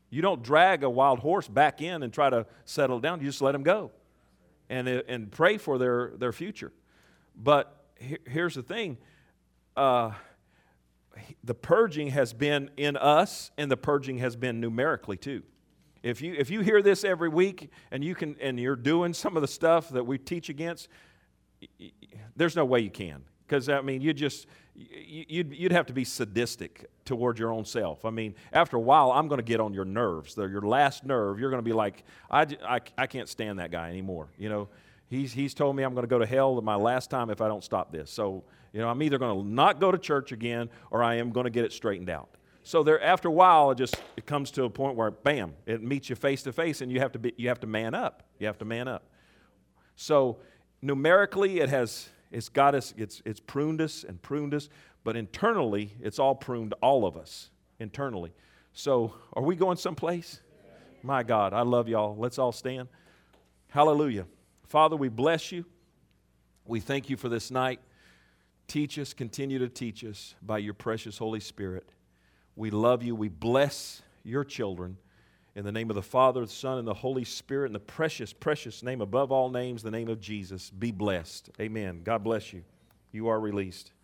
You don't drag a wild horse back in and try to settle it down. You just let them go and, and pray for their, their future. But here's the thing. Uh, the purging has been in us, and the purging has been numerically too. If you if you hear this every week and you can and you're doing some of the stuff that we teach against, there's no way you can. Because I mean, you just you'd you'd have to be sadistic toward your own self. I mean, after a while, I'm going to get on your nerves. They're your last nerve. You're going to be like, I, I, I can't stand that guy anymore. You know, he's he's told me I'm going to go to hell my last time if I don't stop this. So you know, I'm either going to not go to church again, or I am going to get it straightened out. So there, after a while, it just it comes to a point where, bam, it meets you face to face, and you have to be you have to man up. You have to man up. So numerically, it has it's got us. It's it's pruned us and pruned us, but internally, it's all pruned all of us internally. So, are we going someplace? My God, I love y'all. Let's all stand. Hallelujah, Father, we bless you. We thank you for this night. Teach us, continue to teach us by your precious Holy Spirit. We love you. We bless your children. In the name of the Father, the Son, and the Holy Spirit, in the precious, precious name above all names, the name of Jesus, be blessed. Amen. God bless you. You are released.